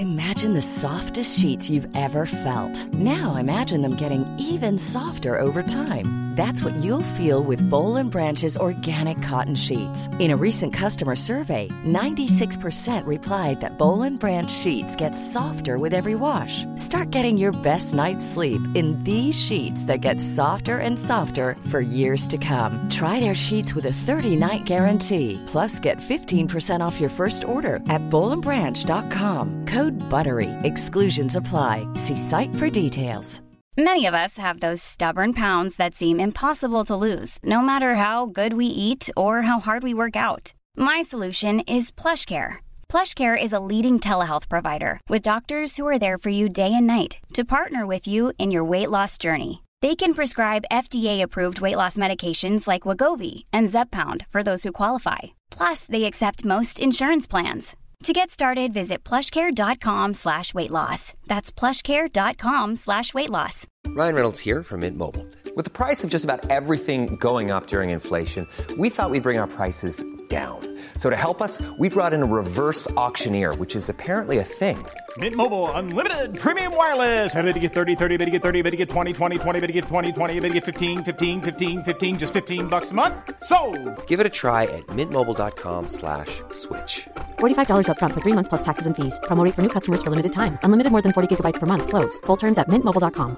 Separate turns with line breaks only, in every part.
Imagine the softest sheets you've ever felt. Now imagine them getting even softer over time. That's what you'll feel with Boll & Branch's organic cotton sheets. In a recent customer survey, 96% replied that Boll & Branch sheets get softer with every wash. Start getting your best night's sleep in these sheets that get softer and softer for years to come. Try their sheets with a 30-night guarantee. Plus, get 15% off your first order at bollandbranch.com. Code BUTTERY. Exclusions apply. See site for details.
Many of us have those stubborn pounds that seem impossible to lose, no matter how good we eat or how hard we work out. My solution is PlushCare. PlushCare is a leading telehealth provider with doctors who are there for you day and night to partner with you in your weight loss journey. They can prescribe FDA-approved weight loss medications like Wegovy and Zepbound for those who qualify. Plus, they accept most insurance plans. To get started, visit plushcare.com/weightloss. That's plushcare.com/weightloss.
Ryan Reynolds here from Mint Mobile. With the price of just about everything going up during inflation, we thought we'd bring our prices down. So to help us, we brought in a reverse auctioneer, which is apparently a thing.
Mint Mobile Unlimited Premium Wireless. How to get 30, 30, bit to get 30, bit to get 20, 20, 20, bit to get 20, 20, bit to get 15, 15, 15, 15, just $15 a month? Sold!
Give it a try at mintmobile.com/switch.
$45 up front for 3 months plus taxes and fees. Promo rate for new customers for limited time. Unlimited more than 40 gigabytes per month. Slows full terms at mintmobile.com.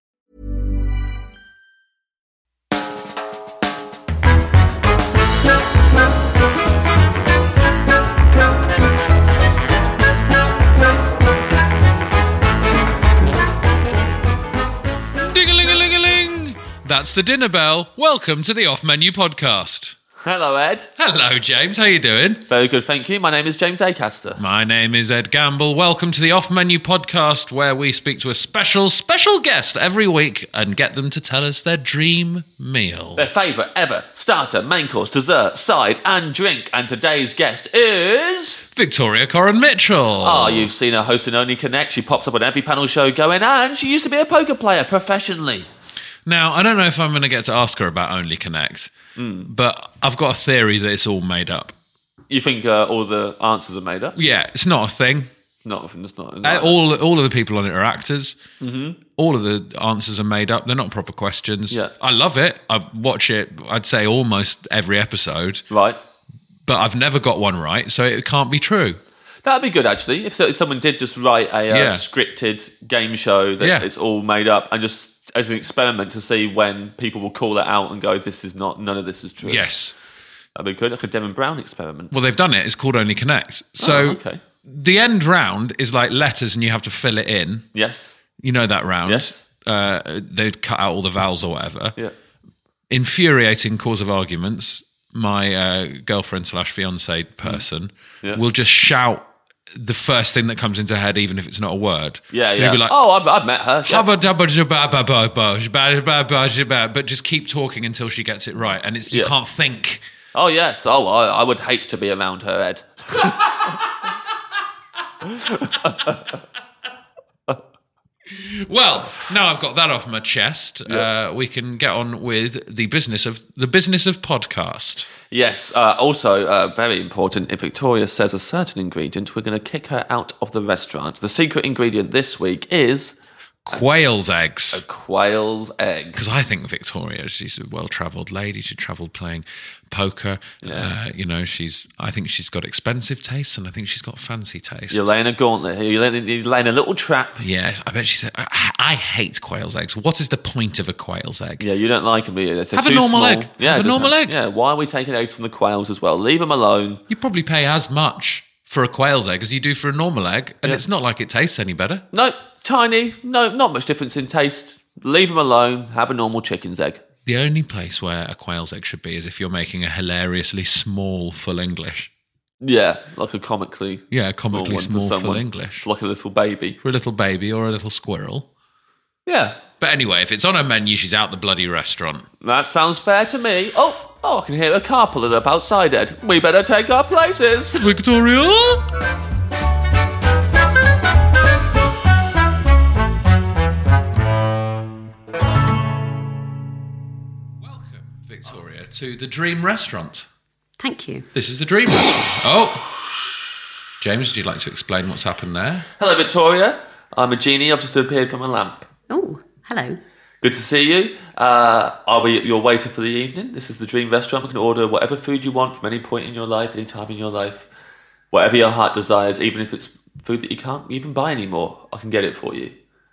Ding-a-ling-a-ling-a-ling! That's the dinner bell. Welcome to the Off Menu Podcast.
Hello, Ed.
Hello, James. How you doing?
Very good, thank you. My name is James Acaster.
My name is Ed Gamble. Welcome to the Off Menu Podcast, where we speak to a special guest every week and get them to tell us their dream meal.
Their favourite ever starter, main course, dessert, side and drink. And today's guest is...
Victoria Coren Mitchell.
Oh, you've seen her hosting Only Connect. She pops up on every panel show going, and she used to be a poker player professionally.
Now, I don't know if I'm going to get to ask her about Only Connect, but I've got a theory that it's all made up.
You think all the answers are made up?
Yeah, it's not a thing.
It's not.
All of the people on it are actors. Mm-hmm. All of the answers are made up. They're not proper questions.
Yeah.
I love it. I watch it, I'd say, almost every episode.
Right.
But I've never got one right, so it can't be true.
That'd be good, actually. If someone did just write a scripted game show that it's all made up and just as an experiment to see when people will call it out and go, none of this is true.
Yes.
That'd be good, like a Devon Brown experiment.
Well, they've done it. It's called Only Connect. So the end round is like letters and you have to fill it in.
Yes.
You know that round.
Yes.
They'd cut out all the vowels or whatever.
Yeah.
Infuriating cause of arguments. My girlfriend / fiance person will just shout the first thing that comes into her head, even if it's not a word.
Yeah,
so
yeah.
Be like,
I've met her.
But just keep talking until she gets it right. And you can't think.
Oh, yes. Oh, I would hate to be around her, Ed.
Well, now I've got that off my chest, we can get on with the business of podcast.
Yes. Also, very important, if Victoria says a certain ingredient, we're going to kick her out of the restaurant. The secret ingredient this week is...
quail's eggs.
A quail's egg.
Because I think Victoria, she's a well-travelled lady. She travelled playing poker.
Yeah.
I think she's got expensive tastes and I think she's got fancy tastes.
You're laying a gauntlet here. You're laying a little trap.
Yeah, I bet she said, I hate quail's eggs. What is the point of a quail's egg?
Yeah, you don't like them, do you?
Have a normal egg.
Yeah,
have a normal egg.
Yeah, why are we taking eggs from the quails as well? Leave them alone.
You probably pay as much for a quail's egg as you do for a normal egg, and it's not like it tastes any better.
No, tiny. No, not much difference in taste. Leave them alone. Have a normal chicken's egg.
The only place where a quail's egg should be is if you're making a hilariously small full English.
Yeah, like a comically
small full English.
Like a little baby.
For a little baby or a little squirrel.
Yeah.
But anyway, if it's on her menu, she's out the bloody restaurant.
That sounds fair to me. Oh, I can hear a car pulling up outside, Ed. We better take our places.
Victoria? Welcome, Victoria, to the Dream Restaurant.
Thank you.
This is the Dream Restaurant. Oh, James, would you like to explain what's happened there?
Hello, Victoria. I'm a genie. I've just appeared from a lamp.
Oh, hello.
Good to see you. I'll be your waiter for the evening. This is the Dream Restaurant. We can order whatever food you want from any point in your life, any time in your life. Whatever your heart desires, even if it's food that you can't even buy anymore, I can get it for you.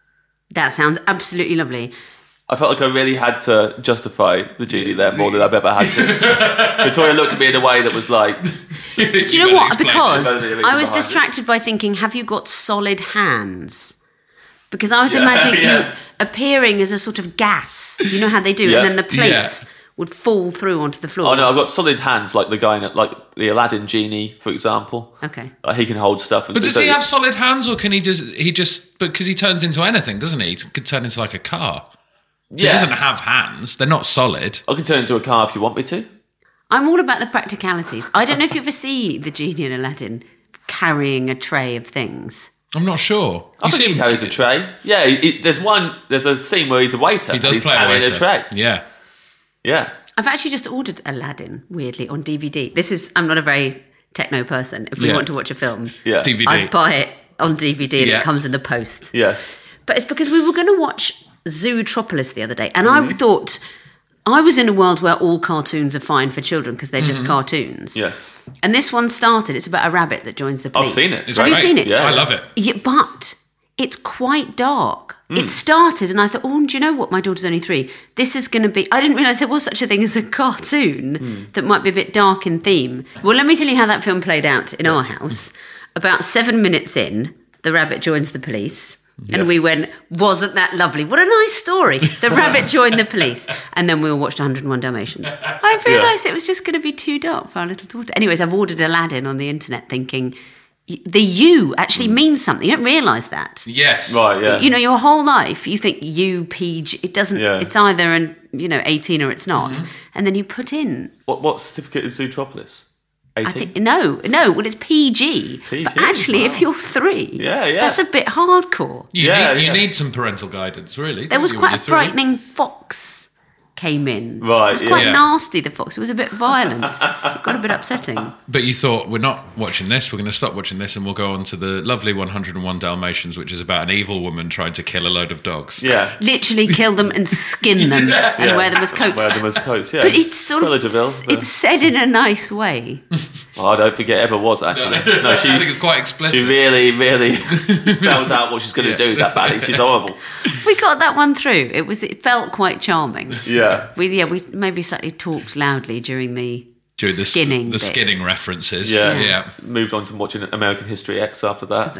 That sounds absolutely lovely.
I felt like I really had to justify the genie there more than I've ever had to. Victoria looked at me in a way that was like...
Do you know what? Because I was distracted by thinking, have you got solid hands? Because I was imagining you appearing as a sort of gas. You know how they do? Yeah. And then the plates would fall through onto the floor.
Oh, no, I've got solid hands like the guy in it, like the Aladdin genie, for example.
Okay.
He can hold stuff.
But does he have solid hands, or can he just because he turns into anything, doesn't he? He could turn into like a car. So he doesn't have hands. They're not solid.
I can turn into a car if you want me to.
I'm all about the practicalities. I don't know if you ever see the genie in Aladdin carrying a tray of things.
I'm not sure.
I think he carries a tray. Yeah, there's a scene where he's a waiter.
He does play a waiter. A tray. Yeah.
Yeah.
I've actually just ordered Aladdin, weirdly, on DVD. I'm not a very techno person. If we want to watch a film,
DVD.
I'd buy it on DVD and it comes in the post.
Yes.
But it's because we were going to watch Zootropolis the other day, and I thought I was in a world where all cartoons are fine for children because they're just cartoons.
Yes.
And this one started, it's about a rabbit that joins the police.
I've seen it.
Have you seen it?
Yeah. I love it.
Yeah, but it's quite dark. It started and I thought, do you know what? My daughter's only 3. This is going to be... I didn't realise there was such a thing as a cartoon that might be a bit dark in theme. Well, let me tell you how that film played out in our house. About 7 minutes in, the rabbit joins the police. And we went, wasn't that lovely? What a nice story. The rabbit joined the police. And then we all watched 101 Dalmatians. I realised it was just going to be too dark for our little daughter. Anyways, I've ordered Aladdin on the internet thinking... The U actually means something. You don't realise that.
Yes.
Right, yeah.
You know, your whole life, you think U, PG, it doesn't, it's either, 18 or it's not. Mm-hmm. And then you put in...
What certificate is Zootropolis? 18?
No, well, it's PG. But actually, if you're 3, that's a bit hardcore.
You need some parental guidance, really.
There was quite a frightening fox came in.
Right,
it was quite nasty, the fox. It was a bit violent. It got a bit upsetting.
But you thought, we're not watching this, we're going to stop watching this and we'll go on to the lovely 101 Dalmatians, which is about an evil woman trying to kill a load of dogs.
Yeah.
Literally kill them and skin them and wear them as coats.
Wear them as coats, yeah.
But it's sort of, it's said in a nice way.
Oh, I don't think it ever was, actually. No,
I think it's quite explicit.
She really, really spells out what she's going to do, that badly. She's horrible.
We got that one through. It felt quite charming.
Yeah.
We maybe slightly talked loudly during the skinning
the skinning references.
Yeah. Moved on to watching American History X after that.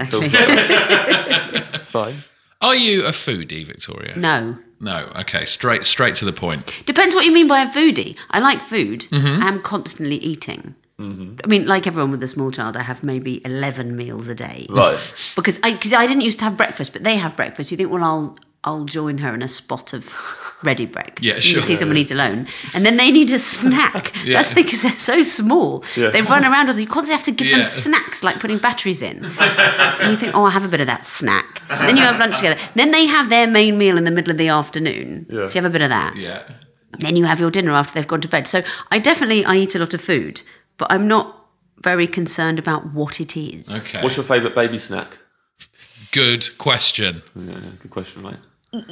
Exactly.
Fine.
Are you a foodie, Victoria?
No.
No, okay, straight to the point.
Depends what you mean by a foodie. I like food. Mm-hmm. I'm constantly eating. Mm-hmm. I mean, like everyone with a small child, I have maybe 11 meals a day.
Right.
Because I didn't used to have breakfast, but they have breakfast. You think, well, I'll join her in a spot of ready break.
Yeah, sure.
You see someone eats alone. And then they need a snack. That's the thing, because they're so small. Yeah. They run around with you. You constantly have to give them snacks, like putting batteries in. And you think, I'll have a bit of that snack. And then you have lunch together. Then they have their main meal in the middle of the afternoon. Yeah. So you have a bit of that.
Yeah.
Then you have your dinner after they've gone to bed. So I eat a lot of food, but I'm not very concerned about what it is.
Okay.
What's your favourite baby snack?
Good question.
Yeah, good question, mate.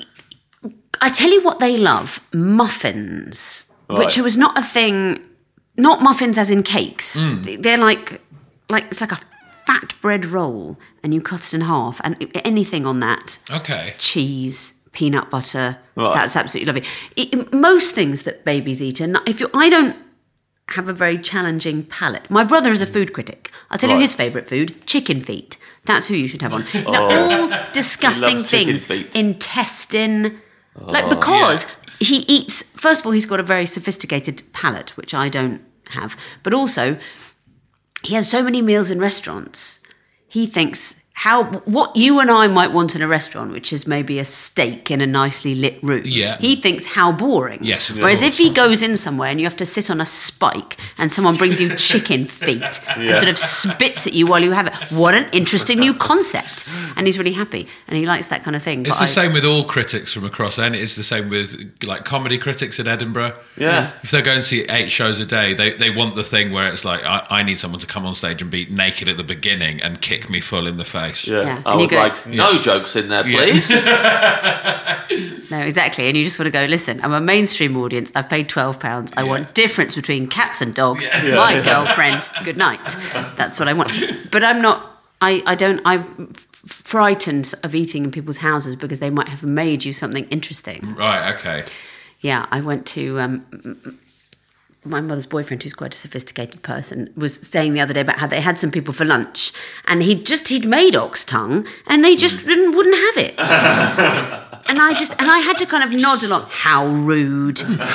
I tell you what they love, muffins, which was not a thing, not muffins as in cakes. They're like it's like a fat bread roll and you cut it in half and anything on that.
Okay.
Cheese, peanut butter, that's absolutely lovely. Most things that babies eat, and I don't have a very challenging palate. My brother is a food critic. I'll tell you his favourite food, chicken feet. That's who you should have on. All disgusting things. Intestine. Because he eats... First of all, he's got a very sophisticated palate, which I don't have. But also, he has so many meals in restaurants. He thinks what you and I might want in a restaurant, which is maybe a steak in a nicely lit room.
Yeah.
He thinks how boring.
Yes, of
Whereas
course.
if he goes in somewhere and you have to sit on a spike and someone brings you chicken feet and sort of spits at you while you have it, what an interesting new concept. And he's really happy and he likes that kind of thing.
It's the same with all critics from across, and it's the same with like comedy critics in Edinburgh.
Yeah.
If they're going to see 8 shows a day, they want the thing where it's like, I need someone to come on stage and be naked at the beginning and kick me full in the face.
Yeah.
I
And you
would
go-
like no jokes in there, please.
No, exactly. And you just want to go, listen, I'm a mainstream audience. I've paid £12. I want difference between cats and dogs. My girlfriend, good night. That's what I want. But I'm not, I'm frightened of eating in people's houses because they might have made you something interesting.
Right, okay.
Yeah, I went to... my mother's boyfriend, who's quite a sophisticated person, was saying the other day about how they had some people for lunch and he'd made ox tongue and they just wouldn't have it. And I had to kind of nod along. How rude.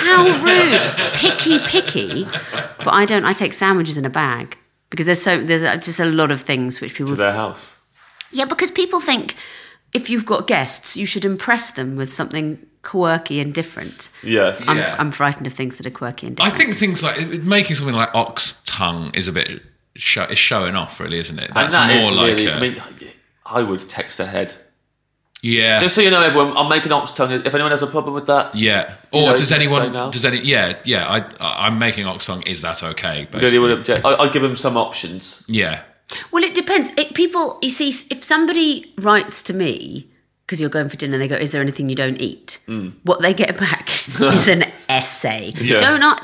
Picky. But I take sandwiches in a bag because there's just a lot of things which people...
To their house.
Yeah, because people think if you've got guests, you should impress them with something quirky and different.
Yes.
I'm frightened of things that are quirky and
I
different.
think things like making something like ox tongue is a bit is showing off, really, isn't it? That's
and that
more
is
like
really, I mean, I would text ahead.
yeah,
Just so you know, everyone, I'm making ox tongue. If anyone has a problem with that,
yeah. Or
You know,
does
just
anyone?
say no.
Does any? Yeah. I'm making ox tongue. Is that okay?
nobody would object. I'd give them some options.
Yeah.
Well, it depends. People, you see, if somebody writes to me, because you're going for dinner, they go, is there anything you don't eat? What they get back is an essay.
Yeah.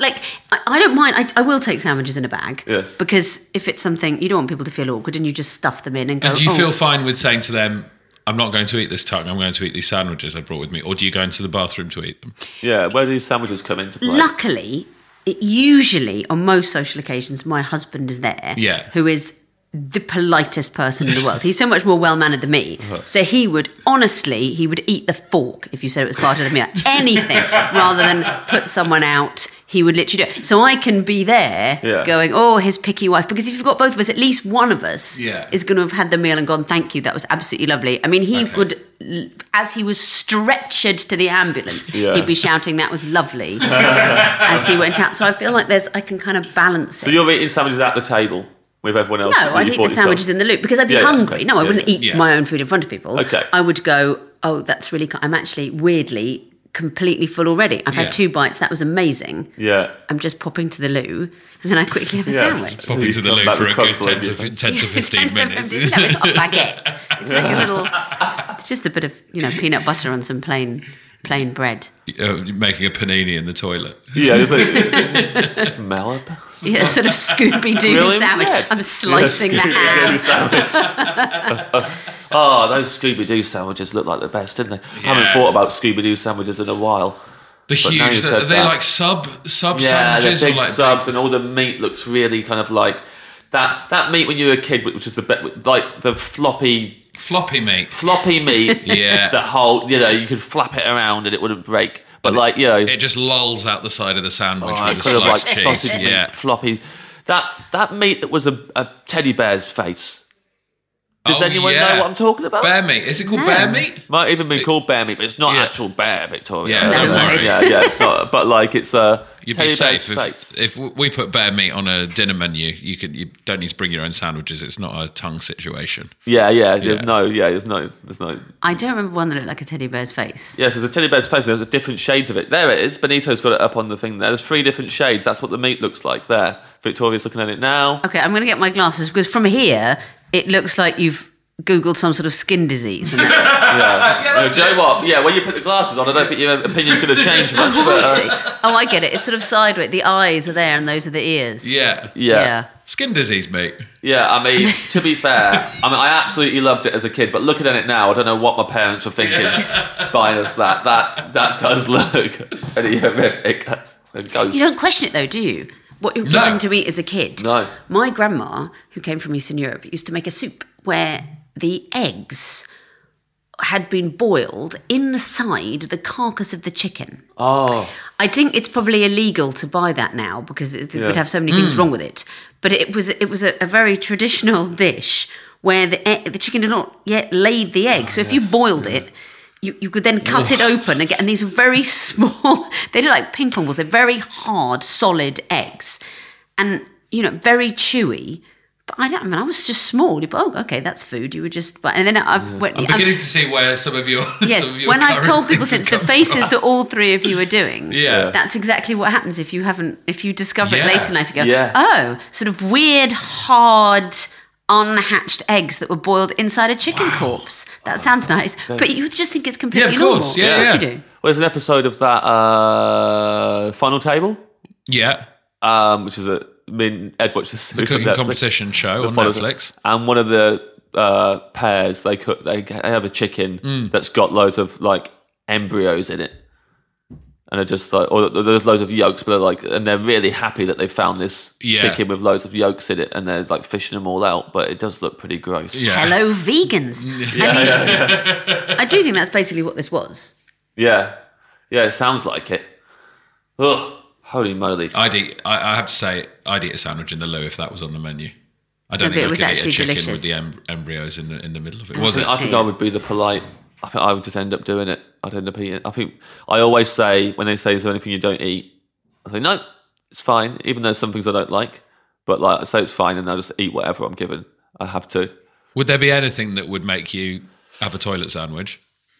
I don't mind. I will take sandwiches in a bag.
Yes.
Because if it's something, you don't want people to feel awkward and you just stuff them in and go,
And do you feel fine with saying to them, I'm not going to eat this tongue, I'm going to eat these sandwiches I brought with me? Or do you go into the bathroom to eat them?
Yeah, where do these sandwiches come into play?
Luckily, usually on most social occasions, my husband is there.
Yeah.
Who is the politest person in the world. He's so much more well-mannered than me. So he would eat the fork if you said it was part of the meal. Anything rather than put someone out. He would literally do it. So I can be there going, oh, his picky wife. Because if you've got both of us, at least one of us is going to have had the meal and gone, thank you, that was absolutely lovely. I mean, he would, as he was stretchered to the ambulance, he'd be shouting, that was lovely, as he went out. So I feel like I can kind of balance it.
So you're eating sandwiches at the table with everyone else?
No, I'd eat the sandwiches in the loop because I'd be hungry.
okay.
No, I wouldn't eat my own food in front of people.
Okay.
I would go, oh, that's really... I'm actually, weirdly, completely full already. I've had 2 bites. That was amazing.
Yeah.
I'm just popping to the loo and then I quickly have a sandwich.
Popping to the
Come
loo
back
for a
with
good
crumbs all
10
over
to,
your face.
10 to 15 minutes.
No, it's not a baguette. It's like a little... It's just a bit of, peanut butter on some plain bread.
Making a panini in the toilet.
Yeah, it's like, smell it.
Yeah, sort of Scooby-Doo
William's
sandwich.
bread.
I'm slicing the ham.
Oh, those Scooby-Doo sandwiches look like the best, didn't they? I haven't thought about Scooby-Doo sandwiches in a while.
The
But now
huge,
you said
are they
that.
like sub
Yeah,
sandwiches?
they're big
or like
subs, and all the meat looks really kind of like that meat when you were a kid, which is like the floppy
meat.
Yeah, that whole you could flap it around and it wouldn't break. But
it just lolls out the side of the sandwich with the
kind of like
sliced cheese.
sausage meat,
Yeah.
floppy. That meat that was a teddy bear's face. Does
Oh,
anyone
yeah.
know what I'm talking about?
Bear meat. Is it called bear meat?
Might even be called bear meat, but it's not
Yeah.
actual bear, Victoria.
Yeah,
don't worry.
Yeah, it's not. But like, it's a
You'd
teddy
be safe
bear's face.
if we put bear meat on a dinner menu. You don't need to bring your own sandwiches. It's not a tongue situation.
Yeah. There's
Yeah.
no.
I don't remember one that looked like a teddy bear's face.
Yes, there's a teddy bear's face. There's different shades of it. There it is. Benito's got it up on the thing there. There's 3 different shades. That's what the meat looks like there. Victoria's looking at it now.
Okay, I'm going to get my glasses because from here, it looks like you've Googled some sort of skin disease. And
Yeah. Do you know what? Yeah, when you put the glasses on, I don't think your opinion's going to change much. But,
I see. Oh, I get it. It's sort of sideways. The eyes are there and those are the ears.
Yeah.
yeah.
Skin disease, mate.
Yeah, I mean, to be fair, I absolutely loved it as a kid, but looking at it now, I don't know what my parents were thinking buying us that. That does look pretty horrific. That's a ghost.
You don't question it though, do you? What you're given to eat as a kid.
No.
My grandma, who came from Eastern Europe, used to make a soup where the eggs had been boiled inside the carcass of the chicken.
Oh.
I think it's probably illegal to buy that now because it would have so many things wrong with it. But it was a very traditional dish where the chicken did not yet laid the egg. So if you boiled it, you could then cut it open and these very small, they look like ping pong balls. They're very hard, solid eggs, and very chewy. But I was just small. You go, okay, that's food. You were just, and then I'm
beginning to see where some of your
yes.
Some of your
when I've told people
things
since the faces that all three of you are doing, that's exactly what happens if you discover it later in life. You go, oh, sort of weird, hard, unhatched eggs that were boiled inside a chicken corpse. That sounds nice, but you just think it's completely normal. Of course you do.
Well, there's an episode of that Final Table.
Yeah.
Which is Ed watches
the cooking competition show on Netflix,
and one of the pairs they have a chicken that's got loads of like embryos in it, and they're just like, or there's loads of yolks, but and they're really happy that they found this chicken with loads of yolks in it, and they're like fishing them all out, but it does look pretty gross.
Hello, vegans. I do think that's basically what this was.
Yeah, it sounds like it. Ugh. Holy moly!
I have to say, I'd eat a sandwich in the loo if that was on the menu. I don't think I could eat a chicken
delicious.
with the embryos in the middle of it.
I think I would be the polite. I think I would just end up doing it. I'd end up eating it. I think I always say, when they say, is there anything you don't eat? I say, no, it's fine, even though some things I don't like. But I say it's fine, and I'll just eat whatever I'm given. I have to.
Would there be anything that would make you have a toilet sandwich?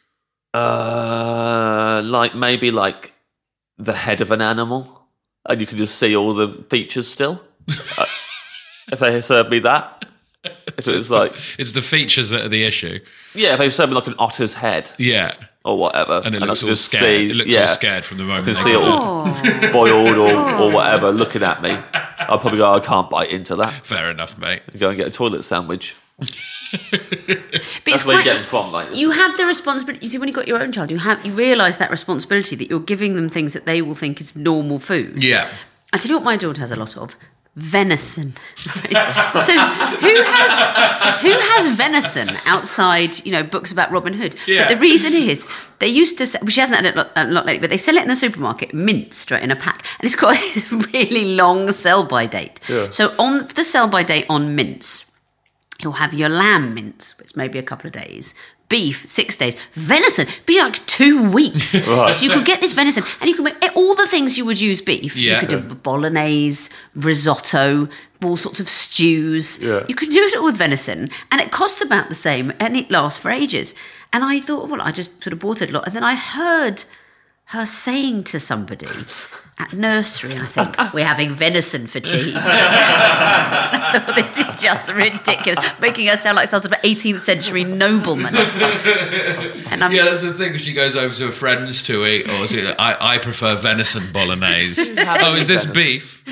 Maybe the head of an animal. And you can just see all the features still. If they serve me that. If it was
it's the features that are the issue.
Yeah, if they serve me like an otter's head.
Yeah.
Or whatever.
And it looks all scared. It looks all scared from the moment.
I can see it all boiled or whatever looking at me. I'll probably go, I can't bite into that.
Fair enough, mate.
Go and get a toilet sandwich.
But
that's where you get them from.
You have the responsibility. You see, when you've got your own child, you realise that responsibility that you're giving them things that they will think is normal food.
Yeah.
I tell you what my daughter has a lot of. Venison. Right? So who has venison outside, books about Robin Hood?
Yeah.
But the reason is they used to, she hasn't had it a lot lately, but they sell it in the supermarket minced in a pack, and it's got this really long sell-by date. Yeah. So on the sell-by date on mince, you'll have your lamb mince, which may be a couple of days. Beef, 6 days. Venison, be like 2 weeks. Right. So you could get this venison, and you can make all the things you would use beef. Yeah. You could do bolognese, risotto, all sorts of stews. Yeah. You could do it all with venison, and it costs about the same, and it lasts for ages. And I thought, well, I just sort of bought it a lot, and then I heard her saying to somebody at nursery, I think, we're having venison for tea. I thought, this is just ridiculous, making her sound like some sort of 18th century nobleman. And
that's the thing. She goes over to her friends to eat, or is it, I prefer venison bolognese. Oh, is this beef?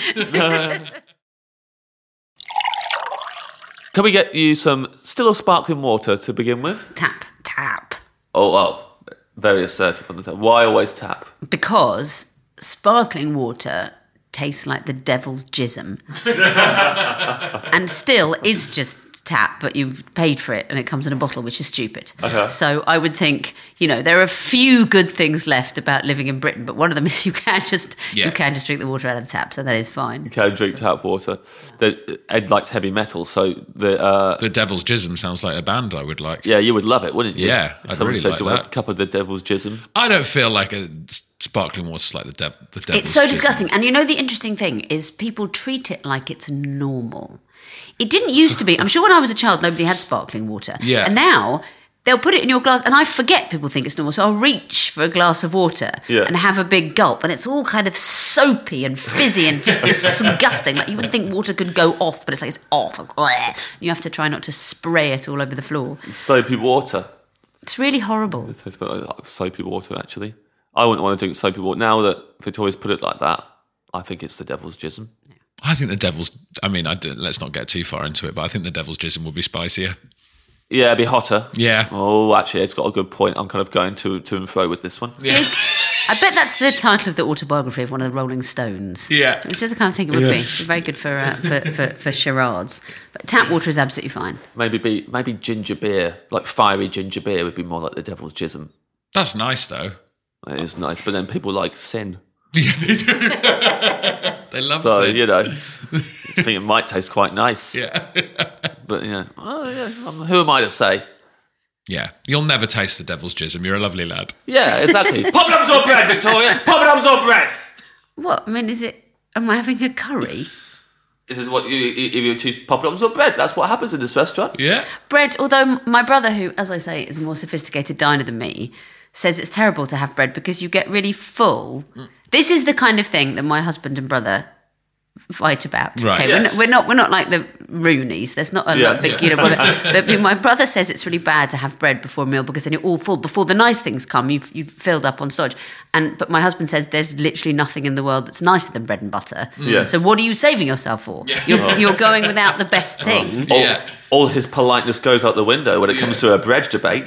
Can we get you some still or sparkling water to begin with?
Tap.
Oh, very assertive on the tap. Why always tap?
Because sparkling water tastes like the devil's jism. And still is just tap, but you've paid for it and it comes in a bottle, which is stupid. Okay. So I would think, there are a few good things left about living in Britain, but one of them is you can just drink the water out of the tap, so that is fine.
You can drink tap water. Ed likes heavy metal, so
the Devil's Jism sounds like a band I would like.
Yeah, you would love it, wouldn't you?
Yeah, I'd really like that.
A cup of the Devil's Jism.
I don't feel like a sparkling water's like the devil's
It's so
jism.
Disgusting. And the interesting thing is people treat it like it's normal. It didn't used to be. I'm sure when I was a child, nobody had sparkling water. Yeah. And now they'll put it in your glass, and I forget people think it's normal, so I'll reach for a glass of water and have a big gulp, and it's all kind of soapy and fizzy and just disgusting. Like you wouldn't think water could go off, but it's like it's off. You have to try not to spray it all over the floor.
Soapy water.
It's really horrible.
It tastes like soapy water, actually. I wouldn't want to drink soapy water. Now that Victoria's put it like that, I think it's the devil's jism.
I think the devil's... let's not get too far into it, but I think the devil's jism will be spicier.
Yeah, it'd be hotter.
Yeah.
Oh, actually, it's got a good point. I'm kind of going to and fro with this one.
Yeah. I bet that's the title of the autobiography of one of the Rolling Stones.
Yeah.
Which is the kind of thing it would be. It's very good for charades. But tap water is absolutely fine.
Maybe ginger beer, like fiery ginger beer would be more like the devil's jism.
That's nice, though.
It is nice, but then people like sin.
Yeah, they do. They love
so,
Sid.
you know, I think it might taste quite nice.
Yeah.
But, who am I to say?
Yeah. You'll never taste the devil's jism. You're a lovely lad.
Yeah, exactly. Poppadoms or bread, Victoria? Poppadoms or bread?
What? I mean, am I having a curry?
This is what you choose poppadoms or bread. That's what happens in this restaurant.
Yeah.
Bread, although my brother, who, as I say, is a more sophisticated diner than me, says it's terrible to have bread because you get really full. This is the kind of thing that my husband and brother fight about.
Right.
Okay,
Yes.
we're not like the Roonies. There's not a lot big, but my brother says it's really bad to have bread before a meal because then you're all full. Before the nice things come, you've filled up on stodge. But my husband says there's literally nothing in the world that's nicer than bread and butter.
Yes.
So what are you saving yourself for? You're going without the best thing.
Yeah.
All his politeness goes out the window when it comes to a bread debate.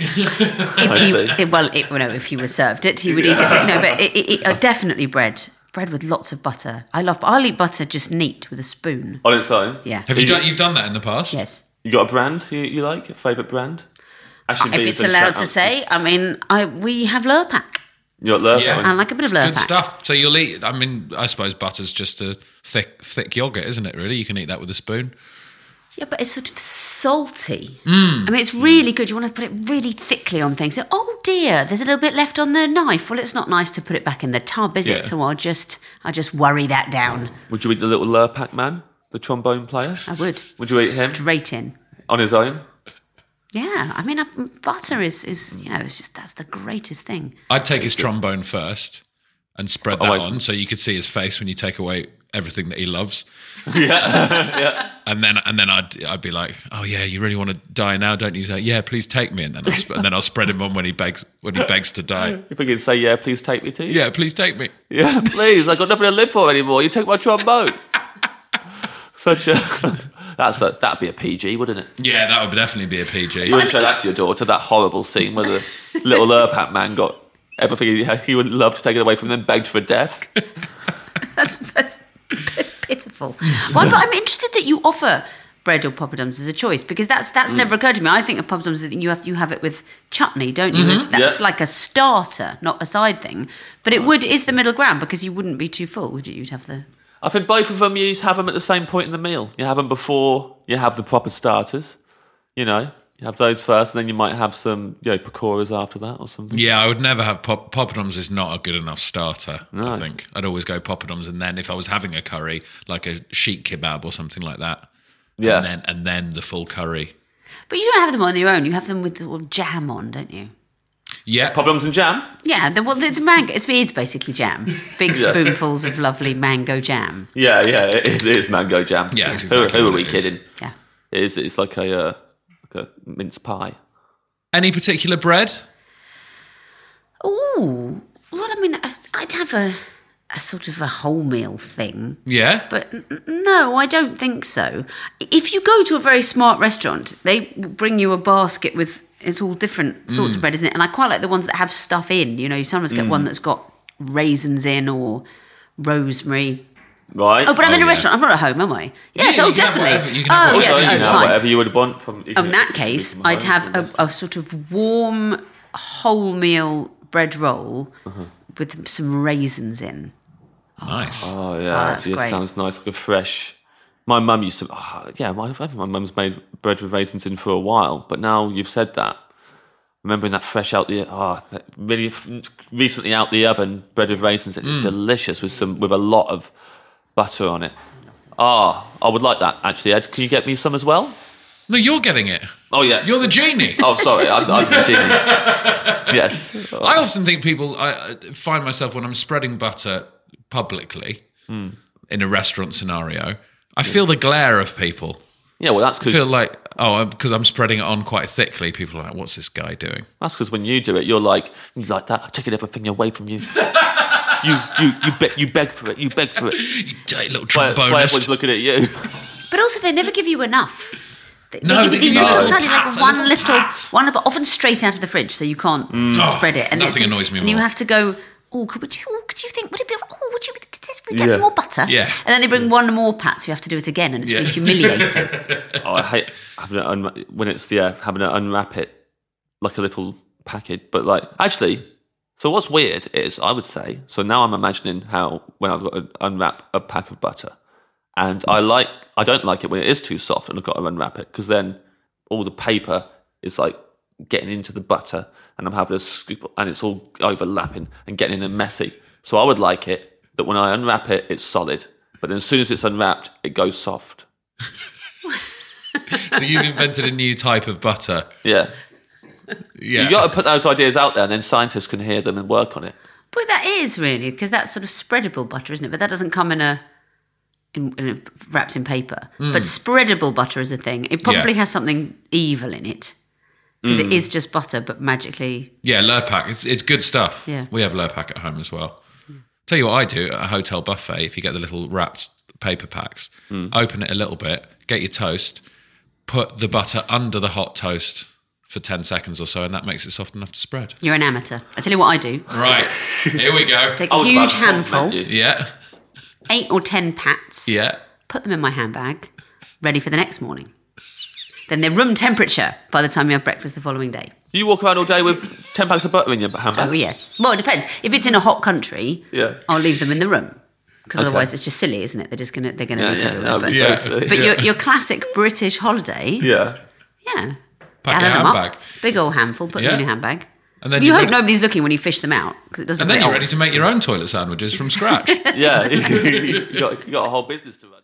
If he was served it, he would eat it. No, but definitely bread. Bread with lots of butter. I'll eat butter just neat with a spoon.
On its own?
Yeah.
Have you've done that in the past?
Yes.
You got a brand you like? A favourite brand? Actually,
If it's allowed to say, I mean, we have Lurpak.
You got Lurpak?
Yeah.
I like a bit of
Good
Lurpak.
stuff. So you'll eat, I suppose butter's just a thick yogurt, isn't it, really? You can eat that with a spoon.
Yeah, but it's sort of salty. I mean, it's really good. You want to put it really thickly on things. So, oh dear, there's a little bit left on the knife. Well, it's not nice to put it back in the tub, is
Yeah.
it? So I'll just worry that down.
Would you eat the little Lurpak man? The trombone player?
I would.
Would you eat him?
Straight in.
On his own?
Yeah, I mean, butter is it's just, that's the greatest thing.
I'd take his trombone first and spread that
wait.
on so you could see his face when you take away everything that he loves.
Yeah.
And then I'd be like, oh yeah, you really want to die now, don't you? Say, yeah, please take me. And then I'll spread him on when he begs to die.
You think he'd say, yeah, please take me too?
Yeah, please take me.
Yeah, please. I've got nothing to live for anymore. You take my trombone. That'd be a PG, wouldn't it?
Yeah, that would definitely be a PG.
You wouldn't show that to your daughter, that horrible scene where the little Lurpak man got everything he would love to take it away from them, begged for death.
That's pitiful. Well, but I'm interested that you offer bread or poppadoms as a choice because that's never occurred to me. I think of poppadoms that you have it with chutney, don't you? That's like a starter, not a side thing. But is the middle ground because you wouldn't be too full, would you? You'd have the.
I think both of them you have them at the same point in the meal. You have them before you have the proper starters. You know, you have those first, and then you might have some pakoras after that or something.
Yeah, I would never have poppadoms. Is not a good enough starter.
No.
I think I'd always go poppadoms, and then if I was having a curry, like a sheik kebab or something like that,
Yeah.
and then the full curry.
But you don't have them on your own. You have them with the jam on, don't you?
Yeah,
Poppadoms and jam?
Yeah, the mango. It is basically jam. Big spoonfuls of lovely mango jam.
Yeah, it is mango jam.
Yeah, that's exactly
who are
what
we
it is.
kidding?
Yeah.
It's like a mince pie.
Any particular bread?
Ooh, well, I mean, I'd have a sort of a wholemeal thing.
Yeah.
But no, I don't think so. If you go to a very smart restaurant, they bring you a basket with, it's all different sorts of bread, isn't it? And I quite like the ones that have stuff in. You know, you sometimes get one that's got raisins in rosemary.
Right.
Oh, but I'm in a
yeah.
restaurant. I'm not at home, am I? Yes.
you
Oh,
can have
definitely.
whatever- you can have
Oh,
whatever.
yes.
You
Oh,
can have
fine.
whatever you would want from.
In that case, I'd have a sort of warm wholemeal bread roll with some raisins in.
Nice.
Oh yeah,
that's
it
great.
sounds nice, like a fresh. My mum used to. I think my mum's made bread with raisins in for a while, but now you've said that, remembering that fresh out the really recently out the oven bread with raisins, it is delicious with a lot of butter on it. I would like that actually. Ed, can you get me some as well?
No, you're getting it.
Oh yes,
You're the genie.
Oh sorry, I'm the genie. Yes.
I often think I find myself when I'm spreading butter publicly in a restaurant scenario, I feel the glare of people.
Yeah, well that's
I
because
feel like, because I'm spreading it on quite thickly, people are like, what's this guy doing?
when you do it, you're like that. I'm taking everything away from you. You beg for it. You beg for it.
You dirty little
Why everyone's
trombonist.
looking at you.
But also, they never give you enough.
No, they give you a little
tiny,
pat,
like
a little pat.
one, but often straight out of the fridge, so you can't spread it. And
nothing annoys me
And you
more.
have to go. Could you think? Would it be? Would you get
Yeah.
some more butter?
Yeah.
And then they bring one more pat, so you have to do it again, and it's really humiliating.
I hate having it having to unwrap it like a little package. But like, actually, So what's weird is, I would say, so now I'm imagining how when I've got to unwrap a pack of butter, and I don't like it when it is too soft and I've got to unwrap it, because then all the paper is like getting into the butter and I'm having to scoop, and it's all overlapping and getting in and messy. So I would like it that when I unwrap it, it's solid, but then as soon as it's unwrapped, it goes soft.
So you've invented a new type of butter.
Yeah.
Yeah.
You got to put those ideas out there, and then scientists can hear them and work on it.
But that is really, because that's sort of spreadable butter, isn't it? But that doesn't come wrapped in paper. But spreadable butter is a thing. It probably has something evil in it, because it is just butter, but magically.
Yeah, Lurpak. It's good stuff.
Yeah.
We have Lurpak at home as well. Tell you what I do at a hotel buffet, if you get the little wrapped paper packs, open it a little bit, get your toast, put the butter under the hot toast for 10 seconds or so, and that makes it soft enough to spread.
You're an amateur. I tell you what I do.
Right, here we go.
Take a huge handful,
Yeah.
8 or 10 pats,
Yeah.
put them in my handbag, ready for the next morning. Then they're room temperature by the time you have breakfast the following day.
You walk around all day with 10 packs of butter in your handbag?
Oh, yes. Well, it depends. If it's in a hot country, I'll leave them in the room. Because otherwise it's just silly, isn't it? They're just going to leak everywhere. But your classic British holiday...
Yeah.
Yeah.
Pack
Gather
your
them
handbag.
up. Big old handful, put them in your handbag.
And then
you hope nobody's looking when you fish them out, because it doesn't.
And then you're ready to make your own toilet sandwiches from scratch.
Yeah, you got a whole business to run.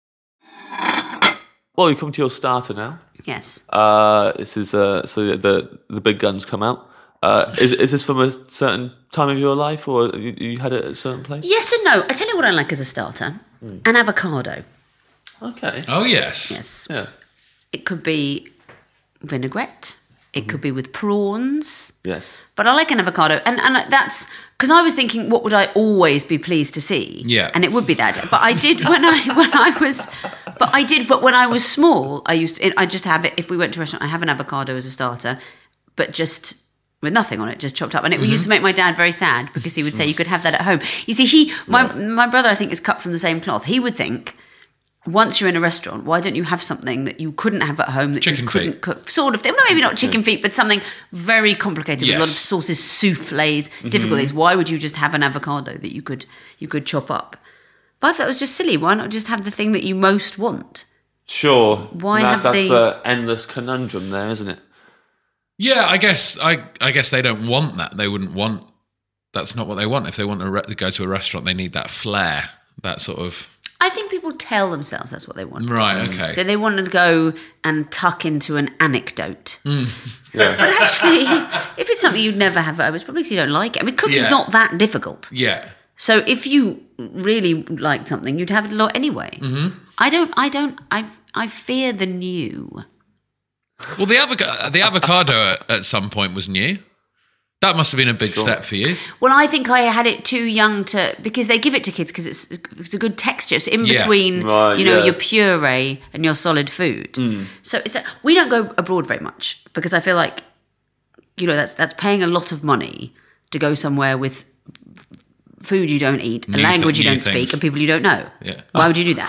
Well, we come to your starter now.
Yes.
This is so the big guns come out. Is this from a certain time of your life, or you had it at a certain place?
Yes and no. I tell you what I like as a starter: an avocado.
Okay.
Oh yes.
Yes.
Yeah.
It could be vinaigrette. It could be with prawns.
Yes.
But I like an avocado. And that's... Because I was thinking, what would I always be pleased to see?
Yeah.
And it would be that. But I did when I was... But when I was small, I just have it... If we went to a restaurant, I have an avocado as a starter, but just... with nothing on it, just chopped up. And it used to make my dad very sad, because he would say, you could have that at home. You see, my brother, I think, is cut from the same cloth. He would think... Once you're in a restaurant, why don't you have something that you couldn't have at home that you couldn't cook? Sort of thing. Well, maybe not chicken feet, but something very complicated with a lot of sauces, soufflés, difficult things. Why would you just have an avocado that you could chop up? But I thought it was just silly. Why not just have the thing that you most want?
Sure.
That's
an endless conundrum there, isn't it?
Yeah, I guess they don't want that. They wouldn't want. That's not what they want. If they want to go to a restaurant, they need that flair, that sort of.
I think people tell themselves that's what they want.
Right, okay.
So they want to go and tuck into an anecdote.
Yeah.
But actually, if it's something you'd never have at home, it's probably because you don't like it. I mean, cooking's not that difficult.
Yeah.
So if you really liked something, you'd have it a lot anyway. Mm-hmm. I fear the new.
Well, the avocado at some point was new. That must have been a big step for you.
Well, I think I had it too young because they give it to kids because it's a good texture. It's in between, your puree and your solid food. So we don't go abroad very much, because I feel like, that's paying a lot lot of money to go somewhere with food you don't eat, a language you don't speak, and people you don't know.
Yeah.
Why would you do that?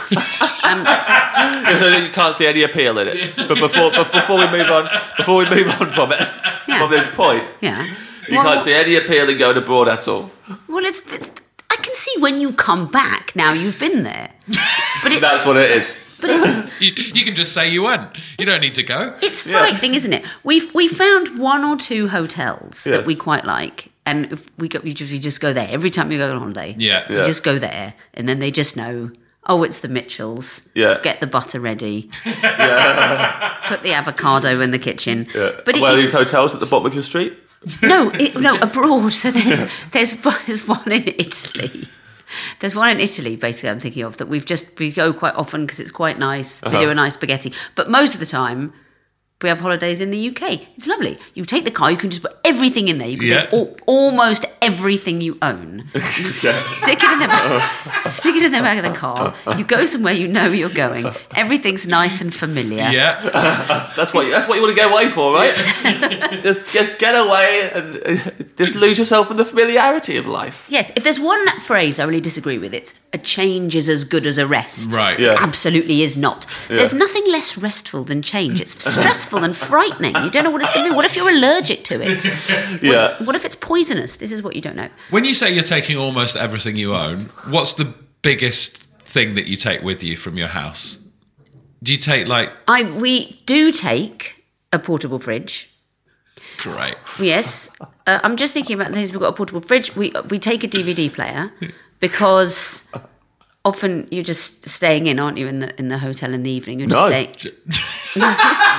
So you can't see any appeal in it. But before we move on from it, from this point, you can't see any appeal in going abroad at all.
Well, I can see when you come back. Now you've been there, but
that's what it is.
But it's
you can just say you went. You don't need to go.
It's frightening, isn't it? We found 1 or 2 hotels that we quite like. And if we usually just go there every time you go on holiday.
Yeah.
You just go there, and then they just know, it's the Mitchells.
Yeah.
Get the butter ready. Yeah. Put the avocado in the kitchen.
Yeah. But where are these hotels at the bottom of your street?
No, abroad. So there's one in Italy. There's one in Italy, basically, I'm thinking of, that we go quite often because it's quite nice. They do a nice spaghetti. But most of the time, we have holidays in the UK. It's lovely. You take the car, you can just put everything in there. You can take almost everything you own. You stick it in the back of the car. You go somewhere you know you're going. Everything's nice and familiar.
Yeah.
That's what you want to get away for, right? just get away and just lose yourself in the familiarity of life.
Yes, if there's one phrase I really disagree with, it's a change is as good as a rest.
Right.
It absolutely is not. There's nothing less restful than change. It's stressful. stressful and frightening. You don't know what it's going to be. What if you're allergic to it?
Yeah.
What if it's poisonous? This is what you don't know.
When you say you're taking almost everything you own, what's the biggest thing that you take with you from your house? Do you take
We do take a portable fridge.
Great.
Yes. I'm just thinking about things. We've got a portable fridge. We take a DVD player because often you're just staying in, aren't you, in the hotel in the evening? You're just staying.
No.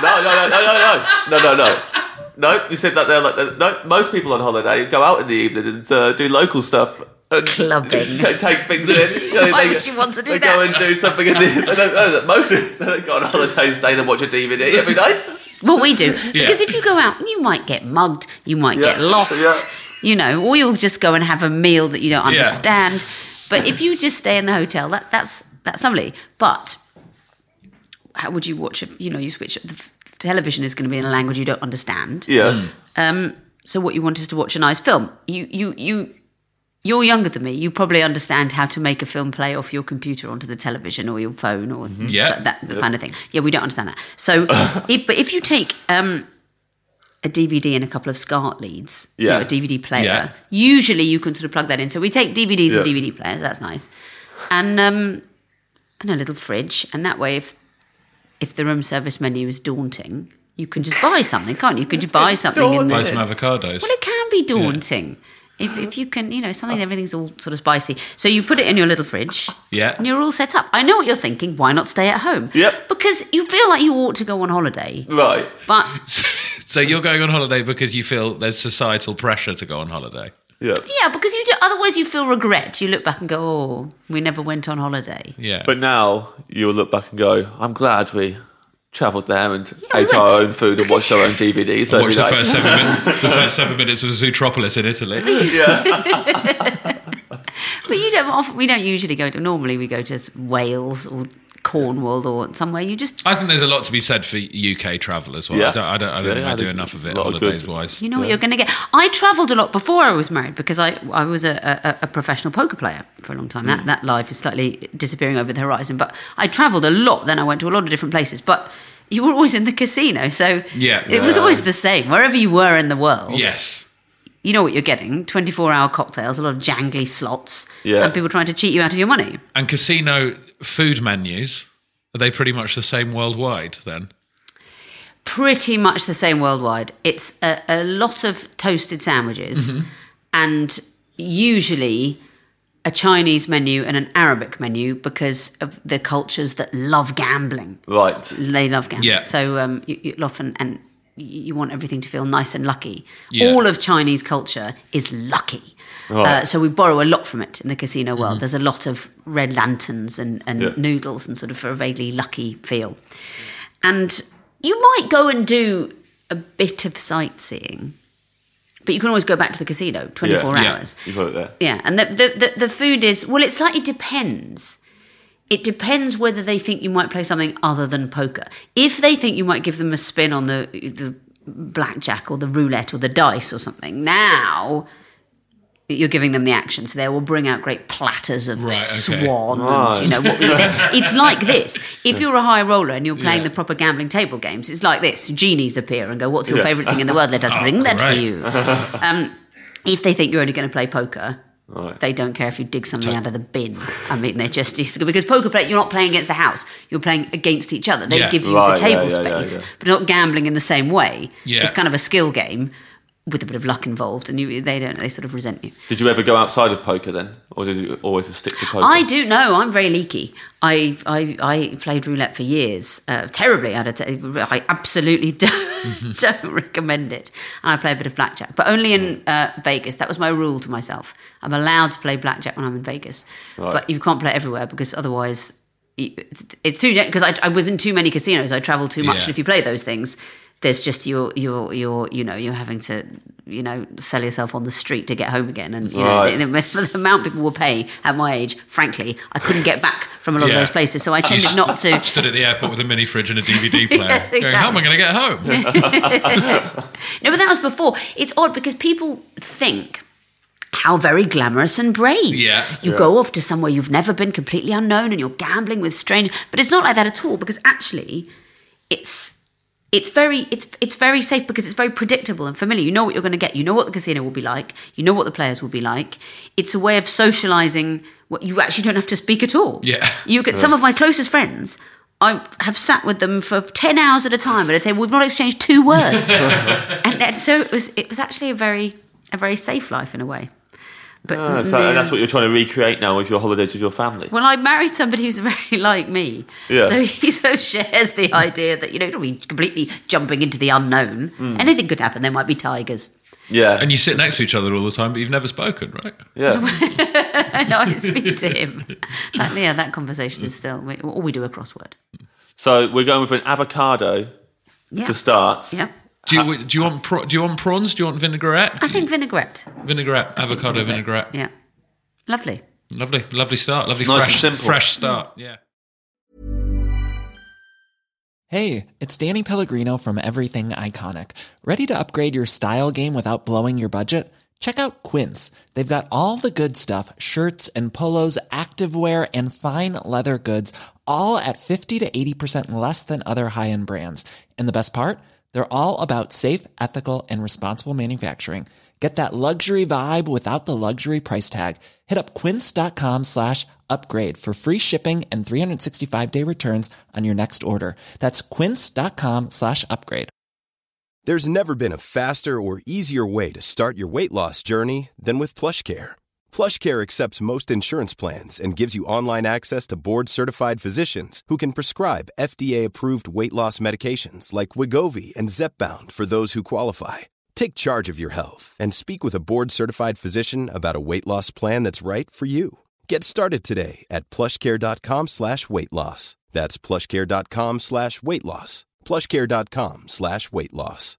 No, you said that there. No, most people on holiday go out in the evening and do local stuff. And
Clubbing.
Take things in.
Why would you want to do
they
that?
Go and do something in the. Most of them go on holiday and stay and watch a DVD every day.
Well, we do. Because if you go out, you might get mugged, you might get lost, or you'll just go and have a meal that you don't understand. But if you just stay in the hotel, that's lovely. But how would you watch it? You switch the television is going to be in a language you don't understand.
Yes.
So what you want is to watch a nice film. You're younger than me. You probably understand how to make a film play off your computer onto the television or your phone or that kind of thing. Yeah, we don't understand that. So, if you take a DVD and a couple of SCART leads, a DVD player, usually you can sort of plug that in. So we take DVDs and DVD players. That's nice, and a little fridge. And that way, if the room service menu is daunting, you can just buy something, can't you? Could you buy something?
Buy some avocados.
Well, it can be daunting. Yeah. If you can, something, everything's all sort of spicy. So you put it in your little fridge.
Yeah.
And you're all set up. I know what you're thinking. Why not stay at home?
Yep.
Because you feel like you ought to go on holiday.
Right.
But
so you're going on holiday because you feel there's societal pressure to go on holiday.
Yeah.
Yeah, because you do, otherwise you feel regret. You look back and go, oh, we never went on holiday.
Yeah.
But now you'll look back and go, I'm glad we travelled there and ate our own food and watched our own DVDs. So
watched the first 7 minutes of Zootropolis in Italy.
Yeah.
But we don't usually go to. Normally we go to Wales or Cornwall or somewhere.
I think there's a lot to be said for UK travel as well.
Yeah.
I don't think I do enough of it holidays wise.
You know what you're going to get. I travelled a lot before I was married because I was a professional poker player for a long time. That life is slightly disappearing over the horizon. But I travelled a lot. Then I went to a lot of different places. But you were always in the casino, so it was always the same wherever you were in the world.
Yes.
You know what you're getting, 24-hour cocktails, a lot of jangly slots,
Yeah.
and people trying to cheat you out of your money.
And casino food menus, are they pretty much the same worldwide then?
Pretty much the same worldwide. It's a lot of toasted sandwiches and usually a Chinese menu and an Arabic menu because of the cultures that love gambling.
Right.
They love gambling.
Yeah.
So you'll often... and you want everything to feel nice and lucky.
Yeah.
All of Chinese culture is lucky.
Right.
So we borrow a lot from it in the casino world. There's a lot of red lanterns and
Yeah.
noodles and sort of for a vaguely lucky feel. And you might go and do a bit of sightseeing, but you can always go back to the casino 24
Yeah.
hours.
You got it there.
Yeah, and the food is, well, it slightly depends. It depends whether they think you might play something other than poker. If they think you might give them a spin on the blackjack or the roulette or the dice or something, now you're giving them the action. So they will bring out great platters of swan. And, it's like this. If you're a high roller and you're playing the proper gambling table games, it's like this. Genies appear and go, what's your favourite thing in the world? Let us bring that for you. If they think you're only going to play poker...
Right.
They don't care if you dig something out of the bin. I mean, they're just... Because poker play, you're not playing against the house. You're playing against each other. They give you the table space, but not gambling in the same way.
Yeah.
It's kind of a skill game with a bit of luck involved, and they sort of resent you.
Did you ever go outside of poker then? Or did you always stick to poker?
I do know. I'm very leaky. I played roulette for years. Terribly. I absolutely don't recommend it. And I play a bit of blackjack, but only in Vegas. That was my rule to myself. I'm allowed to play blackjack when I'm in Vegas, but you can't play it everywhere because otherwise it's too... Because I was in too many casinos. I travel too much. And if you play those things... There's just you're having to sell yourself on the street to get home again, and the amount people will pay at my age, frankly, I couldn't get back from a lot of those places, so I tended not to.
Stood at the airport with a mini fridge and a DVD player, going, "How am I going to get home?"
No, but that was before. It's odd because people think. How very glamorous and brave.
Yeah.
You go off to somewhere you've never been, completely unknown, and you're gambling with strangers. But it's not like that at all, because actually, it's it's very safe because it's very predictable and familiar. You know what you're going to get. You know what the casino will be like. You know what the players will be like. It's a way of socialising. What you actually don't have to speak at all.
Yeah.
You get some of my closest friends. I have sat with them for 10 hours at a time at a table. We've not exchanged 2 words, and so it was actually a very safe life in a way. But
and that's what you're trying to recreate now with your holidays with your family.
Well, I married somebody who's very like me, so he sort of shares the idea that you don't be completely jumping into the unknown. Anything could happen. There might be tigers.
Yeah,
and you sit next to each other all the time, but you've never spoken, right?
Yeah.
No, I speak to him. That conversation is still. We do a crossword.
So we're going with an avocado to start.
Yeah.
Do you want prawns? Do you want vinaigrette?
I think vinaigrette.
Avocado vinaigrette.
Yeah. Lovely
start. Lovely,
nice and simple.
Fresh start. Yeah.
Hey, it's Danny Pellegrino from Everything Iconic. Ready to upgrade your style game without blowing your budget? Check out Quince. They've got all the good stuff, shirts and polos, activewear, and fine leather goods, all at 50 to 80% less than other high-end brands. And the best part? They're all about safe, ethical, and responsible manufacturing. Get that luxury vibe without the luxury price tag. Hit up quince.com/upgrade for free shipping and 365-day returns on your next order. That's quince.com/upgrade.
There's never been a faster or easier way to start your weight loss journey than with PlushCare. PlushCare accepts most insurance plans and gives you online access to board-certified physicians who can prescribe FDA-approved weight loss medications like Wegovy and Zepbound for those who qualify. Take charge of your health and speak with a board-certified physician about a weight loss plan that's right for you. Get started today at plushcare.com/weight loss. That's plushcare.com/weight loss. plushcare.com/weight loss.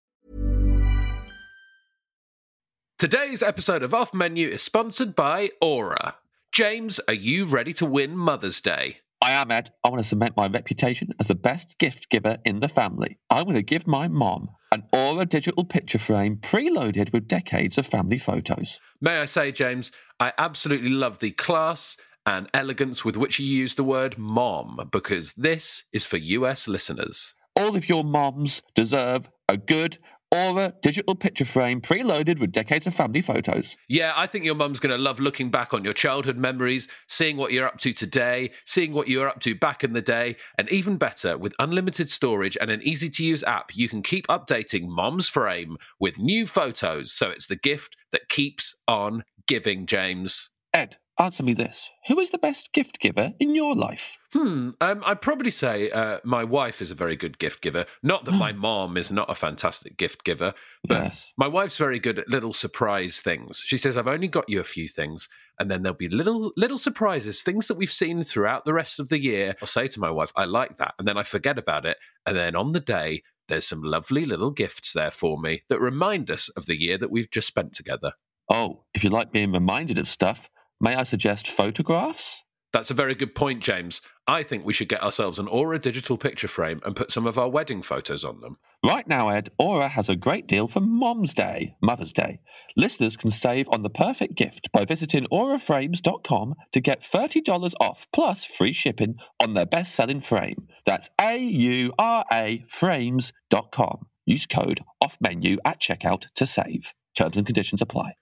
Today's episode of Off Menu is sponsored by Aura. James, are you ready to win Mother's Day?
I am, Ed. I want to cement my reputation as the best gift giver in the family. I'm going to give my mom an Aura digital picture frame preloaded with decades of family photos.
May I say, James, I absolutely love the class and elegance with which you use the word mom, because this is for US listeners.
All of your moms deserve a good Aura digital picture frame preloaded with decades of family photos.
Yeah, I think your mum's going to love looking back on your childhood memories, seeing what you're up to today, seeing what you were up to back in the day, and even better, with unlimited storage and an easy-to-use app, you can keep updating Mom's Frame with new photos, so it's the gift that keeps on giving, James.
Ed, answer me this. Who is the best gift giver in your life?
I'd probably say my wife is a very good gift giver. Not that my mom is not a fantastic gift giver, but my wife's very good at little surprise things. She says, I've only got you a few things, and then there'll be little surprises, things that we've seen throughout the rest of the year. I'll say to my wife, I like that, and then I forget about it, and then on the day, there's some lovely little gifts there for me that remind us of the year that we've just spent together.
Oh, if you like being reminded of stuff, may I suggest photographs?
That's a very good point, James. I think we should get ourselves an Aura digital picture frame and put some of our wedding photos on them.
Right now, Ed, Aura has a great deal for Mother's Day. Listeners can save on the perfect gift by visiting auraframes.com to get $30 off plus free shipping on their best-selling frame. That's AURA frames.com. Use code OFFMENU at checkout to save. Terms and conditions apply.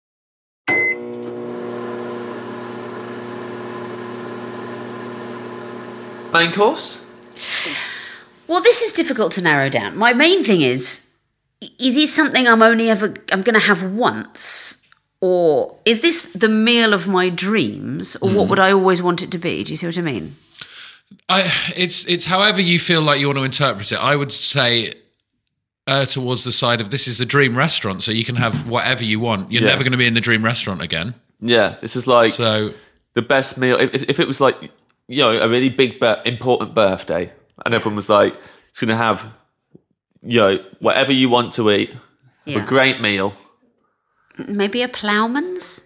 Main course?
Well, this is difficult to narrow down. My main thing is it something I'm going to have once? Or is this the meal of my dreams? Or what would I always want it to be? Do you see what I mean?
It's however you feel like you want to interpret it. I would say towards the side of this is the dream restaurant, so you can have whatever you want. You're never going to be in the dream restaurant again.
Yeah, this is like the best meal. If it was like, you know, a really big, important birthday, and everyone was like, it's going to have, you know, whatever you want to eat, a great meal.
Maybe a ploughman's?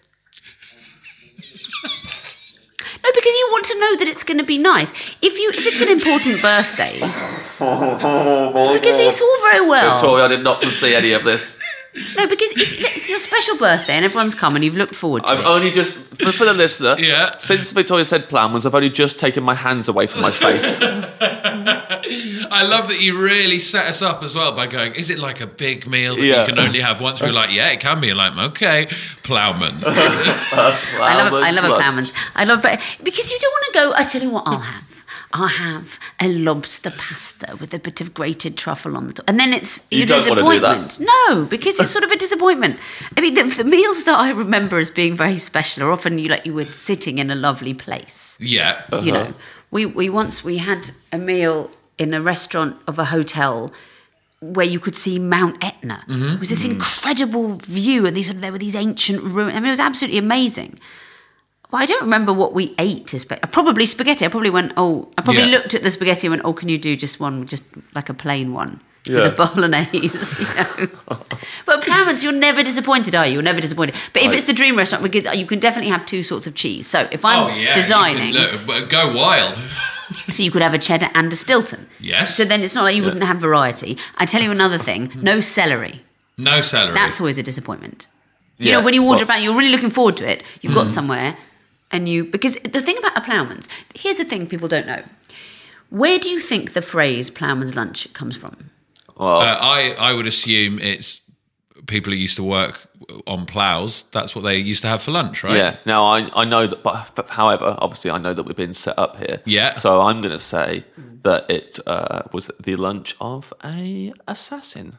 No, because you want to know that it's going to be nice. If it's an important birthday, because it's all very well.
Victoria, I did not foresee any of this.
No, because if it's your special birthday and everyone's come and you've looked forward to it.
I've only just, for the listener, since Victoria said ploughman's, I've only just taken my hands away from my face.
I love that you really set us up as well by going, is it like a big meal that you can only have once? We're like, yeah, it can be. You're like, okay, Ploughman's.
I love a Ploughman's. Because you don't want to go, I tell you what I'll have a lobster pasta with a bit of grated truffle on the top. And then it's your disappointment. No, because it's sort of a disappointment. I mean, the meals that I remember as being very special are often you were sitting in a lovely place.
Yeah.
You know, we once had a meal in a restaurant of a hotel where you could see Mount Etna. It was this incredible view, and there were these ancient ruins. I mean, it was absolutely amazing. Well, I don't remember what we ate. Probably spaghetti. I probably looked at the spaghetti and went, oh, can you do just one, just like a plain one with a bolognese? But Ploughman's, you're never disappointed, are you? You're never disappointed. But if it's the dream restaurant, you can definitely have two sorts of cheese. So if I'm designing...
go wild.
So you could have a cheddar and a Stilton.
Yes.
So then it's not like you wouldn't have variety. I tell you another thing, no celery.
No celery.
That's always a disappointment. You know, when you wander about, you're really looking forward to it. You've got somewhere... because the thing about a Ploughman's, here's the thing people don't know. Where do you think the phrase Ploughman's lunch comes from?
Well,
I would assume it's people who used to work on ploughs. That's what they used to have for lunch, right?
Yeah. Now, I know that, but however, obviously I know that we've been set up here.
Yeah.
So I'm going to say that it was the lunch of a assassin.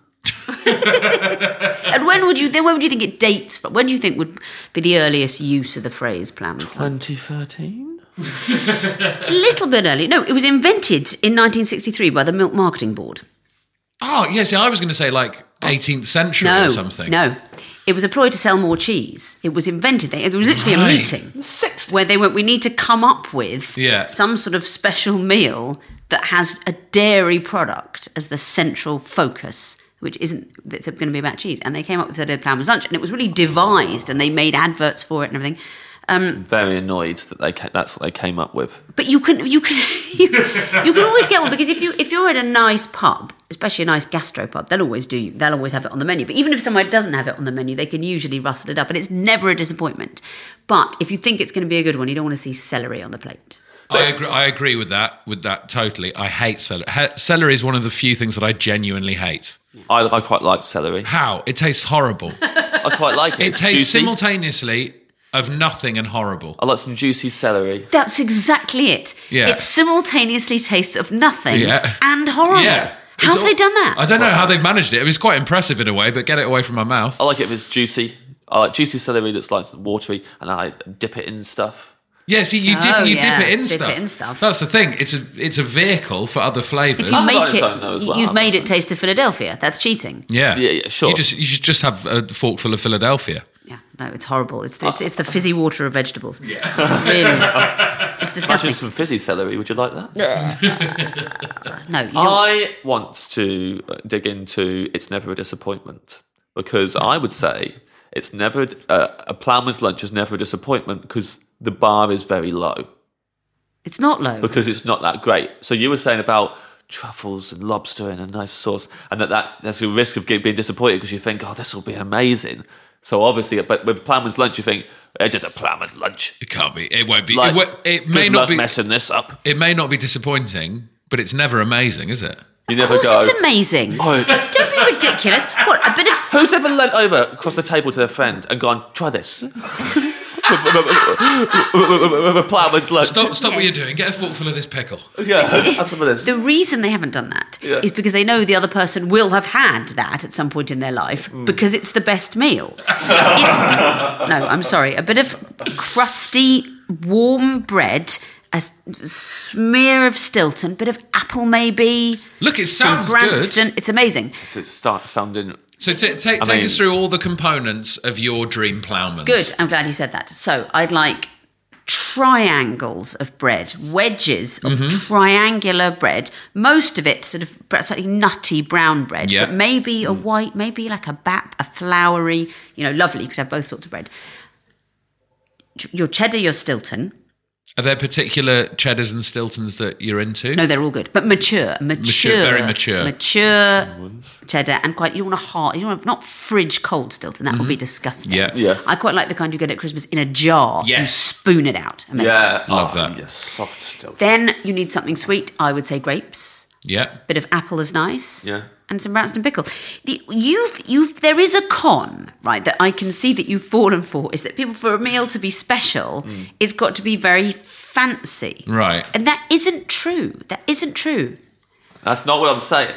And when would you think it dates from? When do you think would be the earliest use of the phrase Ploughman's lunch?
2013?
A little bit early. No, it was invented in 1963 by the Milk Marketing Board.
Oh, yes, I was going to say like 18th century or something.
No, it was a ploy to sell more cheese. It was invented. It was literally a meeting where they went, we need to come up with some sort of special meal that has a dairy product as the central focus, that's going to be about cheese. And they came up with the idea of Ploughman's lunch, and it was really devised, and they made adverts for it and everything.
Very annoyed that that's what they came up with.
But you can always get one, because if you're at a nice pub, especially a nice gastropub, they'll always have it on the menu. But even if somewhere doesn't have it on the menu, they can usually rustle it up, and it's never a disappointment. But if you think it's going to be a good one, you don't want to see celery on the plate.
I agree with that totally. I hate celery. Celery is one of the few things that I genuinely hate.
I quite like celery.
How? It tastes horrible.
I quite like it.
It tastes
juicy.
Simultaneously of nothing and horrible.
I like some juicy celery.
That's exactly it.
Yeah.
It simultaneously tastes of nothing and horrible.
Yeah.
How have they done that?
I don't know how they've managed it. It was quite impressive in a way, but get it away from my mouth.
I like it if it's juicy. I like juicy celery that's like watery, and I dip it in stuff.
Yeah, see, you dip it in
dip
stuff.
it in stuff.
That's the thing. It's a vehicle for other flavours.
If you make it, you've made it taste of Philadelphia. That's cheating.
Yeah,
sure.
You should just have a forkful of Philadelphia.
Yeah, no, it's horrible. It's the fizzy water of vegetables. Yeah, really, it's disgusting.
Imagine some fizzy celery. Would you like
that? No, you don't.
I want to dig into It's Never a Disappointment, because I would say it's never a Ploughman's lunch is never a disappointment because the bar is very low.
It's not low.
Because it's not that great. So you were saying about truffles and lobster and a nice sauce, and that there's a risk of being disappointed because you think, oh, this will be amazing. So obviously, but with Ploughman's lunch, you think, it's just a Ploughman's lunch.
It can't be. It won't be.
Like,
it may not be
messing this up.
It may not be disappointing, but it's never amazing, is it?
You never
of course
go.
It's amazing.
Oh.
Don't be ridiculous. What, a bit of...
Who's ever leant over across the table to their friend and gone, try this? Ploughman's lunch.
Stop what you're doing. Get a forkful of this pickle.
Yeah, have some of this.
The reason they haven't done that is because they know the other person will have had that at some point in their life because it's the best meal. No, I'm sorry. A bit of crusty, warm bread, a smear of Stilton, bit of apple maybe.
Look, it sounds
some Branston.
good.
It's amazing.
It starts sounding...
So take us through all the components of your dream Ploughman's.
Good, I'm glad you said that. So I'd like triangles of bread, wedges of triangular bread, most of it sort of slightly nutty brown bread, but maybe a white, maybe like a bap, a floury, lovely. You could have both sorts of bread. Your cheddar, your Stilton.
Are there particular cheddars and Stiltons that you're into?
No, they're all good, but mature,
very mature
cheddar, and quite. You don't want a hard, you don't want not fridge cold Stilton. That would be disgusting.
Yeah,
yes.
I quite like the kind you get at Christmas in a jar.
Yes,
you spoon it out. Amazing.
Yeah,
love that.
Yes, soft Stilton.
Then you need something sweet. I would say grapes.
Yeah.
Bit of apple is nice.
Yeah.
And some Branston pickle. There is a con, right, that I can see that you've fallen for, is that people, for a meal to be special, it's got to be very fancy.
Right.
And that isn't true. That isn't true.
That's not what I'm saying.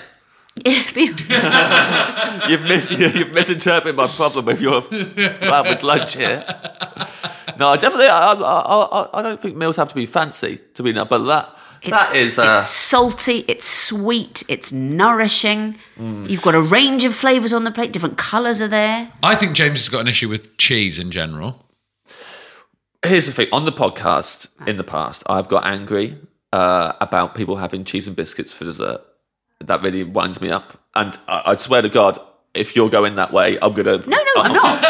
You've misinterpreted my problem with your Ploughman's lunch here. No, I don't think meals have to be fancy to be but it's
salty, it's sweet, it's nourishing. You've got a range of flavours on the plate, different colours are there.
I think James has got an issue with cheese in general.
Here's the thing, on the podcast in the past, I've got angry about people having cheese and biscuits for dessert. That really winds me up. And I swear to God, if you're going that way, I'm going to...
No, I'm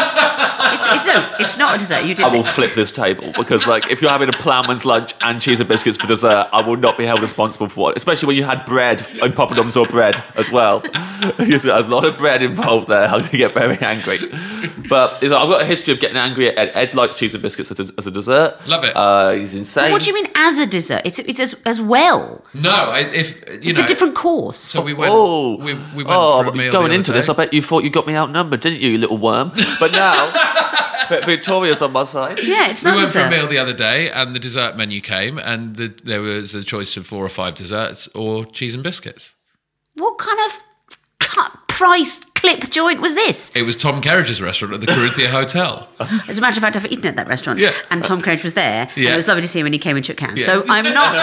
not. It's not a dessert. You did.
I will flip this table because, like, if you're having a Ploughman's lunch and cheese and biscuits for dessert, I will not be held responsible for it. Especially when you had bread and poppadoms or bread as well. There's a lot of bread involved there. I'm going to get very angry. But I've got a history of getting angry at Ed. Ed likes cheese and biscuits as a dessert.
Love it.
He's insane.
But what do you mean as a dessert? It's as well.
No,
it's a different course.
So we went. We went for a meal
going
the
into
other
this,
day.
I bet you thought you got me outnumbered, didn't you little worm? But now, Victoria's on my side.
Yeah, it's
we
not
went for a
dessert.
meal the other day, and the dessert menu came, and there was a choice of 4 or 5 desserts or cheese and biscuits.
What kind of price clip joint was this?
It was Tom Kerridge's restaurant at the Corinthia Hotel.
As a matter of fact, I've eaten at that restaurant, and Tom Kerridge was there, and it was lovely to see him when he came and shook hands.
Yeah.
So I'm not...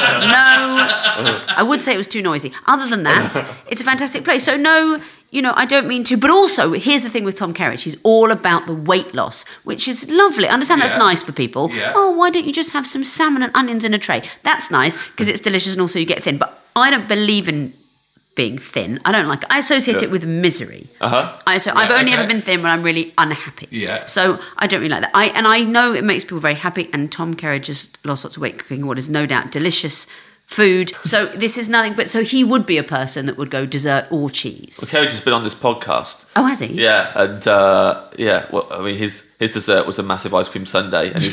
No, I would say it was too noisy. Other than that, it's a fantastic place. So no, I don't mean to... But also, here's the thing with Tom Kerridge. He's all about the weight loss, which is lovely. I understand that's nice for people.
Yeah.
Oh, why don't you just have some salmon and onions in a tray? That's nice, because it's delicious and also you get thin. But I don't believe in being thin. I don't like it. I associate it with misery. I've only ever been thin when I'm really unhappy.
Yeah.
So I don't really like that. I know it makes people very happy, and Tom Kerridge has lost lots of weight cooking what is no doubt delicious food. So this is nothing but... So he would be a person that would go dessert or cheese.
Well, Kerridge has been on this podcast.
Oh, has he?
Yeah, and well, I mean, his dessert was a massive ice cream sundae, and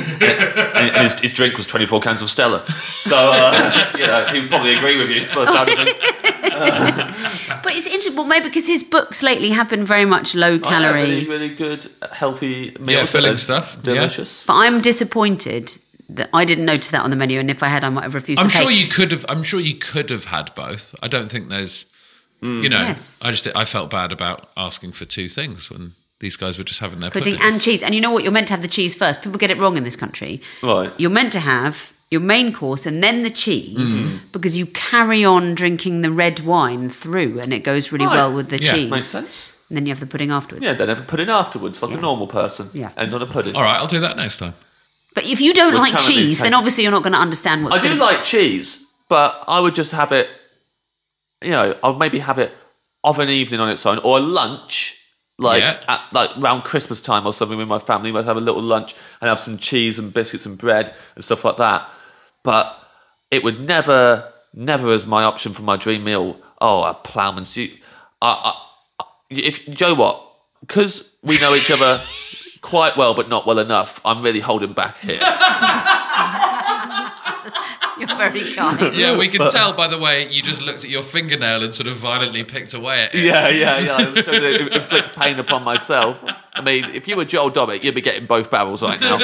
his drink was 24 cans of Stella. So, he would probably agree with you by the sound of things.
But it's interesting. Well, maybe because his books lately have been very much low calorie,
really, really good, healthy meals.
Yeah, filling stuff.
Delicious.
But I'm disappointed that I didn't notice that on the menu, and if I had, I might have refused to pay.
I'm sure you could have had both. I don't think there's,
Yes.
I felt bad about asking for 2 things when these guys were just having their
pudding
puddings.
and cheese. And you know what? You're meant to have the cheese first. People get it wrong in this country.
Right.
You're meant to have your main course and then the cheese because you carry on drinking the red wine through, and it goes really well with the cheese.
Makes sense.
And then you have the pudding afterwards.
Yeah, then have a pudding afterwards, like a normal person.
Yeah.
End on a pudding.
All right, I'll do that next time.
But if you don't
We're
like
currently
cheese, then
taking-
obviously you're not going to understand what's
I do like cheese, but I would just have it, I'll maybe have it of an evening on its own, or a lunch, at around Christmas time or something with my family. We'd have a little lunch and have some cheese and biscuits and bread and stuff like that. But it would never as my option for my dream meal. Oh, a Ploughman's. You know what? Because we know each other quite well, but not well enough. I'm really holding back here.
You're very kind.
Yeah, we can tell by the way you just looked at your fingernail and sort of violently picked away at it.
Yeah. I'm trying to inflict pain upon myself. I mean, if you were Joel Dommett, you'd be getting both barrels right now.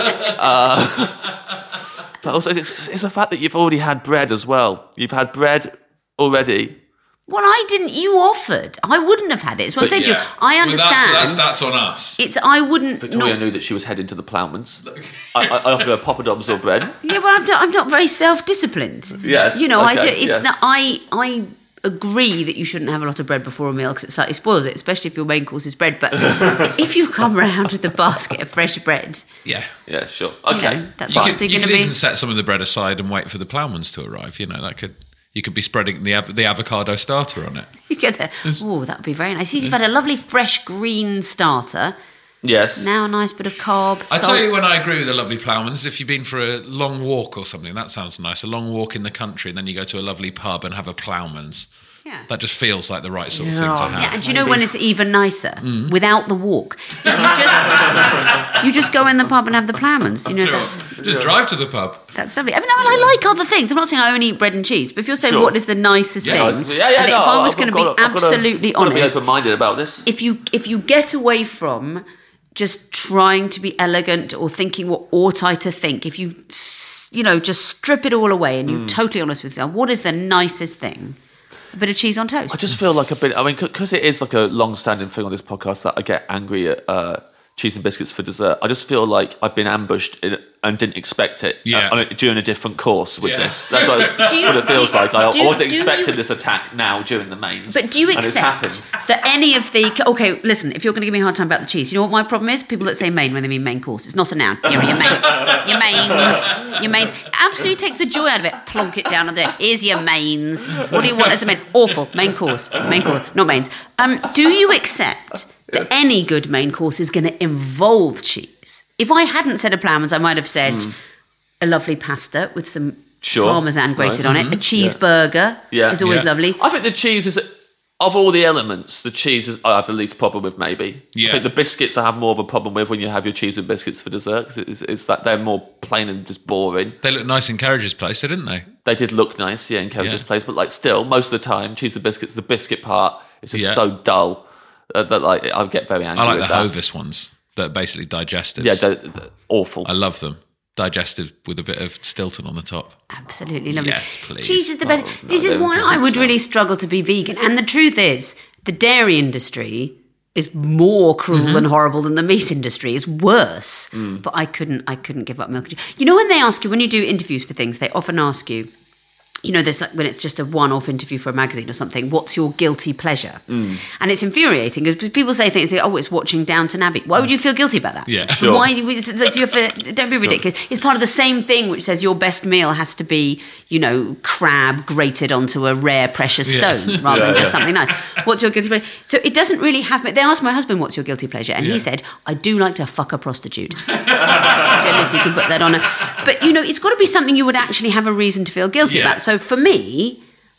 But also, it's the fact that you've already had bread as well. You've had bread already.
Well, I didn't. You offered. I wouldn't have had it. So I'm saying to you, I understand.
That's on us.
I wouldn't.
Victoria knew that she was heading to the Ploughman's. I offered her poppadoms or bread.
Yeah, but I'm not very self-disciplined.
Yes.
I do.
okay,
It's
yes.
not. I agree that you shouldn't have a lot of bread before a meal because it slightly spoils it, especially if your main course is bread. But if you come round with a basket of fresh bread,
Yeah.
Yeah, sure. Okay.
that's
You
obviously
could
going to be.
even set some of the bread aside and wait for the Ploughmans to arrive. You could be spreading the avocado starter on it.
You get there. Oh, that would be very nice. You've had a lovely fresh green starter.
Yes.
Now a nice bit of carb.
I
salt.
tell you when I agree with the lovely Ploughmans, if you've been for a long walk or something, that sounds nice. A long walk in the country, and then you go to a lovely pub and have a Ploughmans.
Yeah.
That just feels like the right sort of thing to have.
Yeah, and do you know when it's even nicer? Without the walk. If you just go in the pub and have the Ploughmans. You know,
Just drive to the pub.
That's lovely. I mean, I like other things. I'm not saying I only eat bread and cheese, but if you're saying what is the nicest thing, if I was going to be absolutely honest,
be open-minded about this.
If you get away from just trying to be elegant or thinking what ought I to think, if you just strip it all away and you're totally honest with yourself, what is the nicest thing? A bit of cheese on toast.
I just feel like because it is like a long-standing thing on this podcast that I get angry at cheese and biscuits for dessert. I just feel like I've been ambushed and didn't expect it during a different course with this. That's what it feels like. I wasn't expecting this attack now during the mains.
But do you accept that any of the... Okay, listen, if you're going to give me a hard time about the cheese, you know what my problem is? People that say main when they mean main course. It's not a noun. Your mains. Absolutely takes the joy out of it. Plonk it down on there. Here's your mains. What do you want as a main? Awful. Main course, not mains. Do you accept that any good main course is going to involve cheese? If I hadn't said a Ploughmans, I might have said a lovely pasta with some parmesan grated on it. A cheeseburger is always lovely.
I think the cheese is, of all the elements, the cheese is I have the least problem with, maybe.
Yeah.
I think the biscuits I have more of a problem with when you have your cheese and biscuits for dessert, because it's that they're more plain and just boring.
They look nice in Carriage's place, didn't they?
They did look nice, in Carriage's place, but still, most of the time, cheese and biscuits, the biscuit part is just so dull that I get very angry.
I like the Hovis ones that are basically digestives.
Yeah, they're awful.
I love them. Digestive with a bit of Stilton on the top.
Absolutely lovely.
Yes, please.
Cheese is the best. This is why I would really struggle to be vegan. And the truth is, the dairy industry is more cruel and horrible than the meat industry. Is worse. But I couldn't give up milk. You know, when they ask you, when you do interviews for things, they often ask you, you know, there's when it's just a one-off interview for a magazine or something, what's your guilty pleasure? And it's infuriating because people say things like, oh, it's watching Downton Abbey. Why would you feel guilty about that?
Yeah, sure.
Why? Don't be ridiculous. It's part of the same thing which says your best meal has to be, you know, crab grated onto a rare precious stone rather than just something nice. What's your guilty pleasure? So it doesn't really have... They asked my husband, what's your guilty pleasure? And he said, I do like to fuck a prostitute. I don't know if you can put that on. But, you know, it's got to be something you would actually have a reason to feel guilty about. So for me,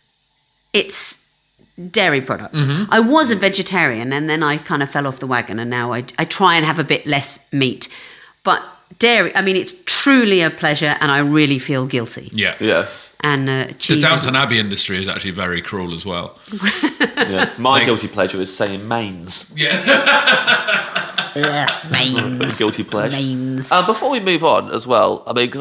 it's dairy products. I was a vegetarian and then I kind of fell off the wagon and now I try and have a bit less meat. But dairy, I mean, it's truly a pleasure and I really feel guilty.
Yeah.
Yes.
And cheese.
The Downton Abbey industry is actually very cruel as well.
Yes. My guilty pleasure is saying mains.
Mains.
Guilty pleasure.
Mains.
Before we move on as well, I mean,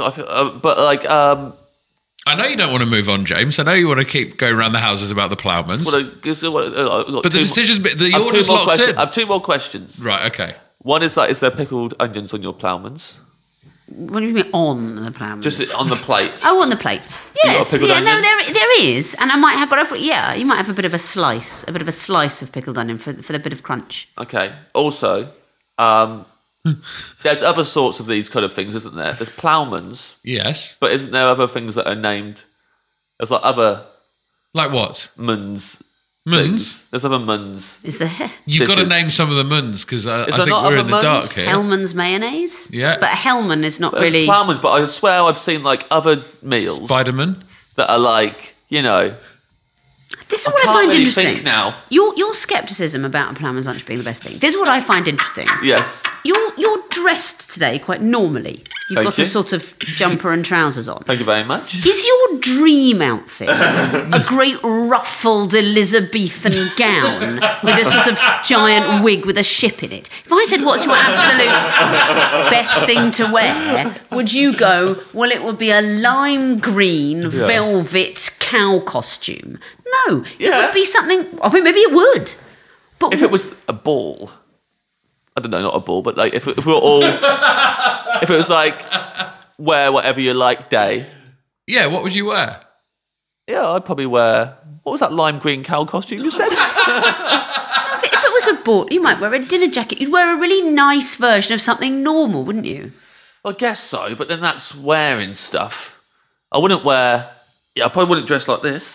I know you don't want to move on, James. I know you want to keep going around the houses about the Ploughmans.
But the
decision's the order's locked in.
I have two more questions.
Right, okay.
One is is there pickled onions on your Ploughmans?
What do you mean on the Ploughmans?
Just on the plate.
Oh, on the plate. Yes.
You got a pickled onion?
No, there is. And I might have, you might have a bit of a slice of pickled onion for the bit of crunch.
Okay. Also, there's other sorts of these kind of things, isn't there? There's Ploughmans.
Yes.
But isn't there other things that are named? There's other...
Like what?
Muns.
Muns?
There's other muns.
Is there?
You've got to name some of the muns because I think we're in the dark here.
Hellman's mayonnaise?
Yeah.
But Hellman is not really...
Ploughmans, but I swear I've seen other meals...
Spider-Man?
That are you know...
This is what I find
really
interesting.
Think now.
Your scepticism about a Ploughman's lunch being the best thing. This is what I find interesting.
Yes.
You're dressed today quite normally. You've got a sort of jumper and trousers on.
Thank you very much.
Is your dream outfit a great ruffled Elizabethan gown with a sort of giant wig with a ship in it? If I said, what's your absolute best thing to wear, would you go, well, it would be a lime green velvet cow costume? No, it would be something... I mean, maybe it would. But
if it was a ball... I don't know, not a ball, but if we were all... if it was wear whatever you like day.
Yeah, what would you wear?
Yeah, I'd probably wear... What was that lime green cow costume you said?
If it was a ball, you might wear a dinner jacket. You'd wear a really nice version of something normal, wouldn't you?
I guess so, but then that's wearing stuff. I wouldn't wear... Yeah, I probably wouldn't dress like this.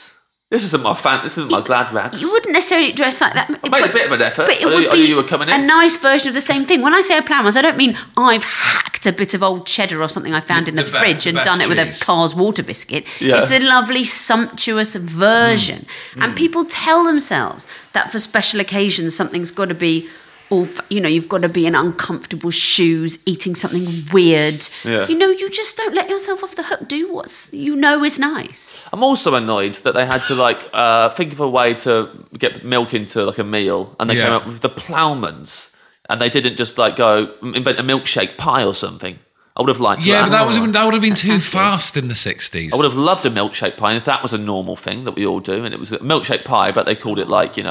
This isn't my This isn't my glad rags.
You wouldn't necessarily dress like that.
I made a bit of an effort.
But it would be
you were coming in.
a nice version of the same thing. When I say a Ploughman's, I don't mean I've hacked a bit of old cheddar or something I found in the fridge and done it with a Carr's water biscuit.
Yeah.
It's a lovely, sumptuous version. And people tell themselves that for special occasions something's got to be you've got to be in uncomfortable shoes, eating something weird.
Yeah.
You just don't let yourself off the hook. Do what is nice.
I'm also annoyed that they had to think of a way to get milk into like a meal, and they came up with the Ploughman's, and they didn't just go invent a milkshake pie or something. I would have liked that.
Yeah, but that would have been too fast in the 60s.
I would have loved a milkshake pie if that was a normal thing that we all do, and it was a milkshake pie, but they called it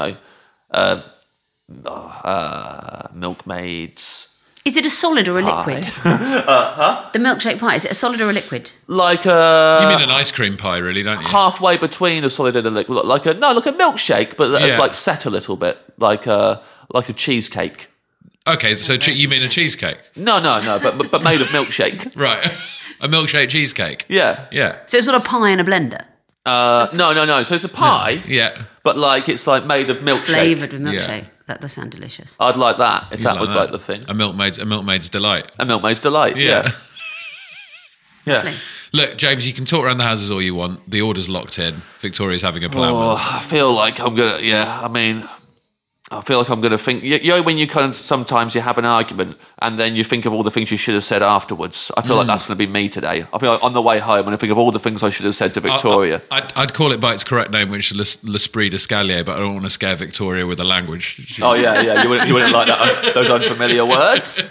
Milkmaids.
Is it a solid or a liquid? The milkshake pie, is it a solid or a liquid?
You mean an ice cream pie, really, don't you?
Halfway between a solid and a liquid, like a milkshake, but it's set a little bit, like a cheesecake.
Okay, so you mean a cheesecake?
No, but made of milkshake.
Right, a milkshake cheesecake.
Yeah.
So it's not a pie in a blender.
No. So it's a pie.
Yeah.
But it's made of milkshake.
Flavoured with milkshake. Yeah. That does sound delicious.
I'd like that if that was the thing.
A milkmaid's delight.
A milkmaid's delight. Yeah.
Yeah.
Look, James, you can talk around the houses all you want. The order's locked in. Victoria's having a Ploughman's.
I feel like I'm gonna. Yeah. I feel like I'm going to think... when you sometimes you have an argument and then you think of all the things you should have said afterwards. I feel like that's going to be me today. I feel like on the way home I'm going to think of all the things I should have said to Victoria.
I'd call it by its correct name, which is L'Esprit d'Escalier, but I don't want to scare Victoria with the language.
Oh, yeah. You wouldn't like that, those unfamiliar words.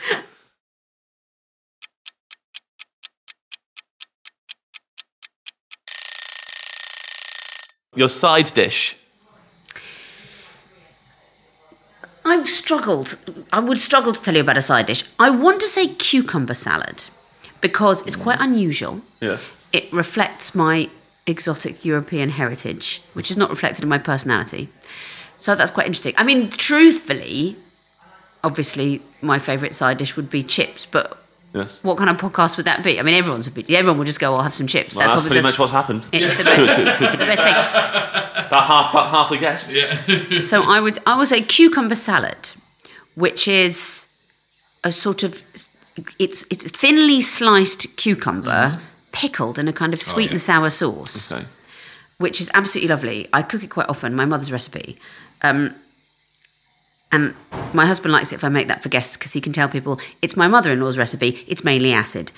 Your side dish...
I would struggle to tell you about a side dish. I want to say cucumber salad because it's quite unusual.
Yes.
It reflects my exotic European heritage, which is not reflected in my personality. So that's quite interesting. I mean, truthfully, obviously, my favourite side dish would be chips, but what kind of podcast would that be? I mean, everyone would just go, I'll have some chips.
Well, that's pretty much what's happened.
It's the best, the best thing.
About half the guests.
Yeah. So I would say cucumber salad, which is a sort of it's thinly sliced cucumber pickled in a kind of sweet and sour sauce, which is absolutely lovely. I cook it quite often. My mother's recipe. And my husband likes it if I make that for guests because he can tell people it's my mother-in-law's recipe. It's mainly acid.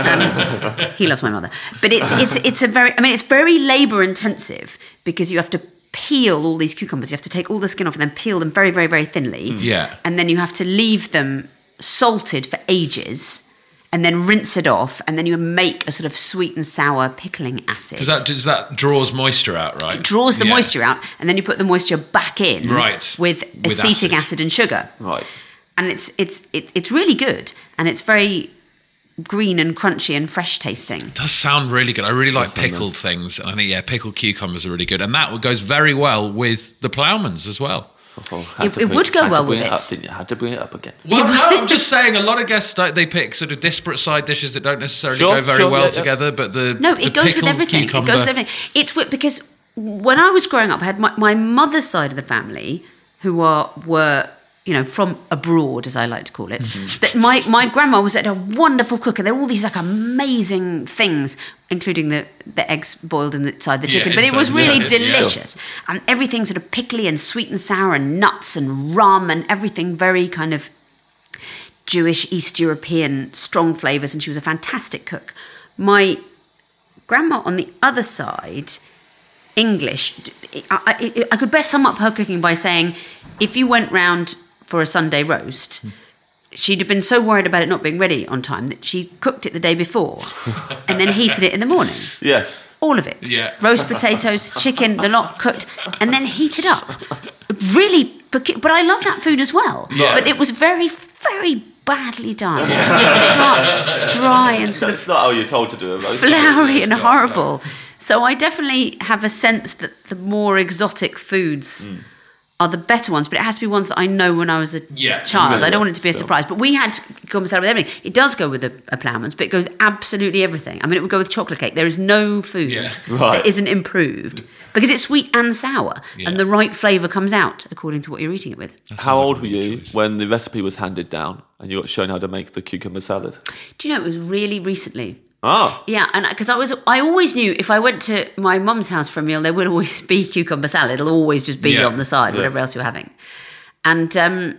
He loves my mother, but it's very labour-intensive because you have to peel all these cucumbers. You have to take all the skin off and then peel them very, very, very thinly.
Yeah,
and then you have to leave them salted for ages. And then rinse it off, and then you make a sort of sweet and sour pickling acid.
Because that draws moisture out, right?
It draws the moisture out, and then you put the moisture back in, with acetic acid and sugar,
right?
And it's really good, and it's very green and crunchy and fresh tasting.
It does sound really good. I really like pickled things, and I think pickled cucumbers are really good, and that goes very well with the Ploughman's as well.
It would go well with it.
You had to bring it up again.
Well, no, I'm just saying a lot of guests, they pick sort of disparate side dishes that don't necessarily go very well together, but
it goes with everything.
Cucumber.
It goes with everything. It's weird because when I was growing up, I had my mother's side of the family who were from abroad, as I like to call it. That my grandma was a wonderful cook, and there were all these
Mm-hmm.
amazing things, including the eggs boiled inside the chicken. But it was really delicious, and everything sort of pickly and sweet and sour, and nuts and rum and everything very kind of Jewish, East European, strong flavours. And she was a fantastic cook. My grandma on the other side, English. I could best sum up her cooking by saying, if you went round for a Sunday roast, she'd have been so worried about it not being ready on time that she cooked it the day before and then heated it in the morning.
Yes.
All of it.
Yeah.
Roast potatoes, chicken, the lot cooked, and then heated up. Really, but I love that food as well.
Yeah.
But it was very, very badly done. Dry and sort
That's
of
not how you're told to do it.
floury and horrible. So I definitely have a sense that the more exotic foods are the better ones, but it has to be ones that I know when I was a child. I don't want it to be a surprise. But we had cucumber salad with everything. It does go with a Ploughman's, but it goes with absolutely everything. I mean, it would go with chocolate cake. There is no food that isn't improved because it's sweet and sour, and the right flavour comes out according to what you're eating it with.
How old were you when the recipe was handed down and you got shown how to make the cucumber salad?
Do you know, it was really recently.
Oh.
Yeah, and because I always knew if I went to my mum's house for a meal, there would always be cucumber salad. It'll always just be on the side, whatever else you're having. And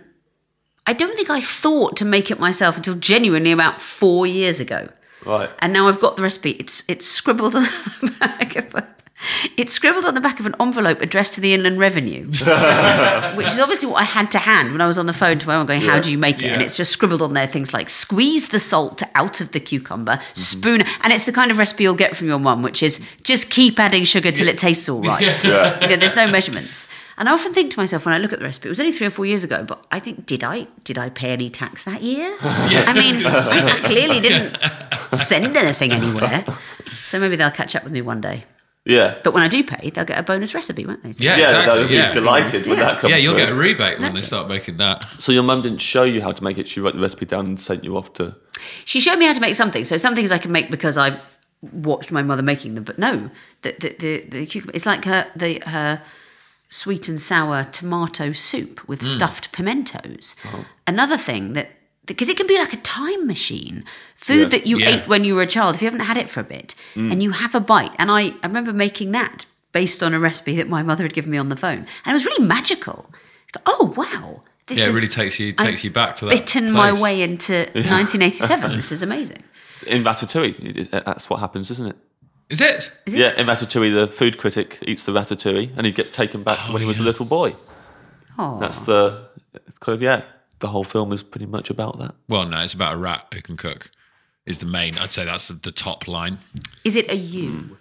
I don't think I thought to make it myself until genuinely about 4 years ago.
Right.
And now I've got the recipe. It's scribbled on the back of it's scribbled on the back of an envelope addressed to the Inland Revenue, which is obviously what I had to hand when I was on the phone to my mum going, how do you make it? And it's just scribbled on there things like squeeze the salt out of the cucumber, spoon, and it's the kind of recipe you'll get from your mum, which is just keep adding sugar till it tastes all right. There's no measurements. And I often think to myself when I look at the recipe, it was only 3 or 4 years ago, but I think, did I pay any tax that year? I mean, I clearly didn't send anything anywhere. So maybe they'll catch up with me one day.
Yeah.
But when I do pay, they'll get a bonus recipe, won't they? So
They'll be delighted when that comes
Yeah, you'll
through.
get a rebate when they start making that.
So your mum didn't show you how to make it, she wrote the recipe down and sent you off to...
She showed me how to make something. So some things I can make because I've watched my mother making them. But no, the cucumber, it's like her sweet and sour tomato soup with stuffed pimentos. Oh. Another thing that... Because it can be like a time machine. Food that you ate when you were a child, if you haven't had it for a bit, and you have a bite. And I remember making that based on a recipe that my mother had given me on the phone. And it was really magical. Oh, wow.
It really takes you back to that
bitten
place.
my way into 1987. This is amazing.
In Ratatouille, that's what happens, isn't it?
Is it?
Yeah, in Ratatouille, the food critic eats the ratatouille and he gets taken back to when he was a little boy.
Oh.
That's the kind of, the whole film is pretty much about that.
Well, no, it's about a rat who can cook. Is the main. I'd say that's the top line.
Is it a you?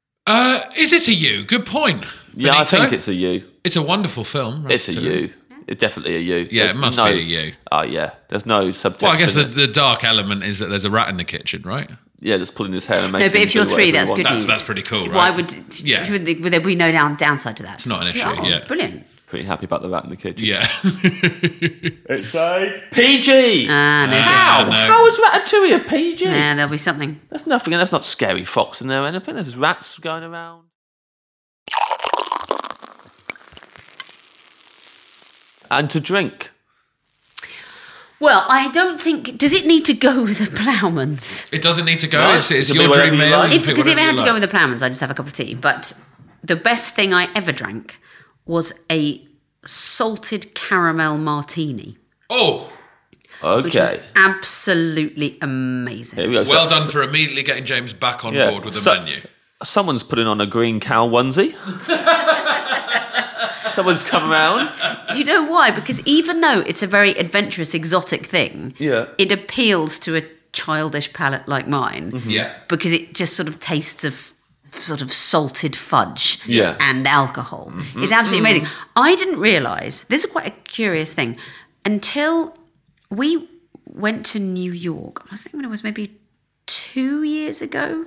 Is it a you? Good point.
Yeah,
Benito?
I think it's a you.
It's a wonderful film.
It's a you. It's definitely a you.
Yeah, it must be a you.
Oh, yeah. There's no subtext.
Well, I guess the dark element is that there's a rat in the kitchen, right?
Yeah, that's pulling his hair and making.
No, but if you're 3, that's good news.
That's pretty cool, right?
Why would there be no downside to that?
It's not an issue.
Brilliant.
Pretty happy about the rat in the kitchen.
Yeah.
It's a PG.
No.
How is Ratatouille a PG?
Yeah, there'll be something.
There's nothing. There's not scary fox in there or anything. There's rats going around. And to drink.
Well, I don't think... Does it need to go with the Ploughman's?
It doesn't need to go.
No,
it's
it can
your
be whatever
dream
you
meal.
like.
Because if it had to go with the Ploughman's, I'd just have a cup of tea. But the best thing I ever drank was a salted caramel martini.
Oh!
Which was
Okay.
absolutely amazing.
Here we go.
Well done for immediately getting James back on board with the menu.
Someone's putting on a green cow onesie. Someone's come around.
Do you know why? Because even though it's a very adventurous, exotic thing, it appeals to a childish palate like mine.
Mm-hmm. Yeah.
Because it just sort of tastes of sort of salted fudge and alcohol.
Mm-hmm.
It's absolutely amazing. I didn't realise, this is quite a curious thing, until we went to New York. I was thinking when it was maybe 2 years ago.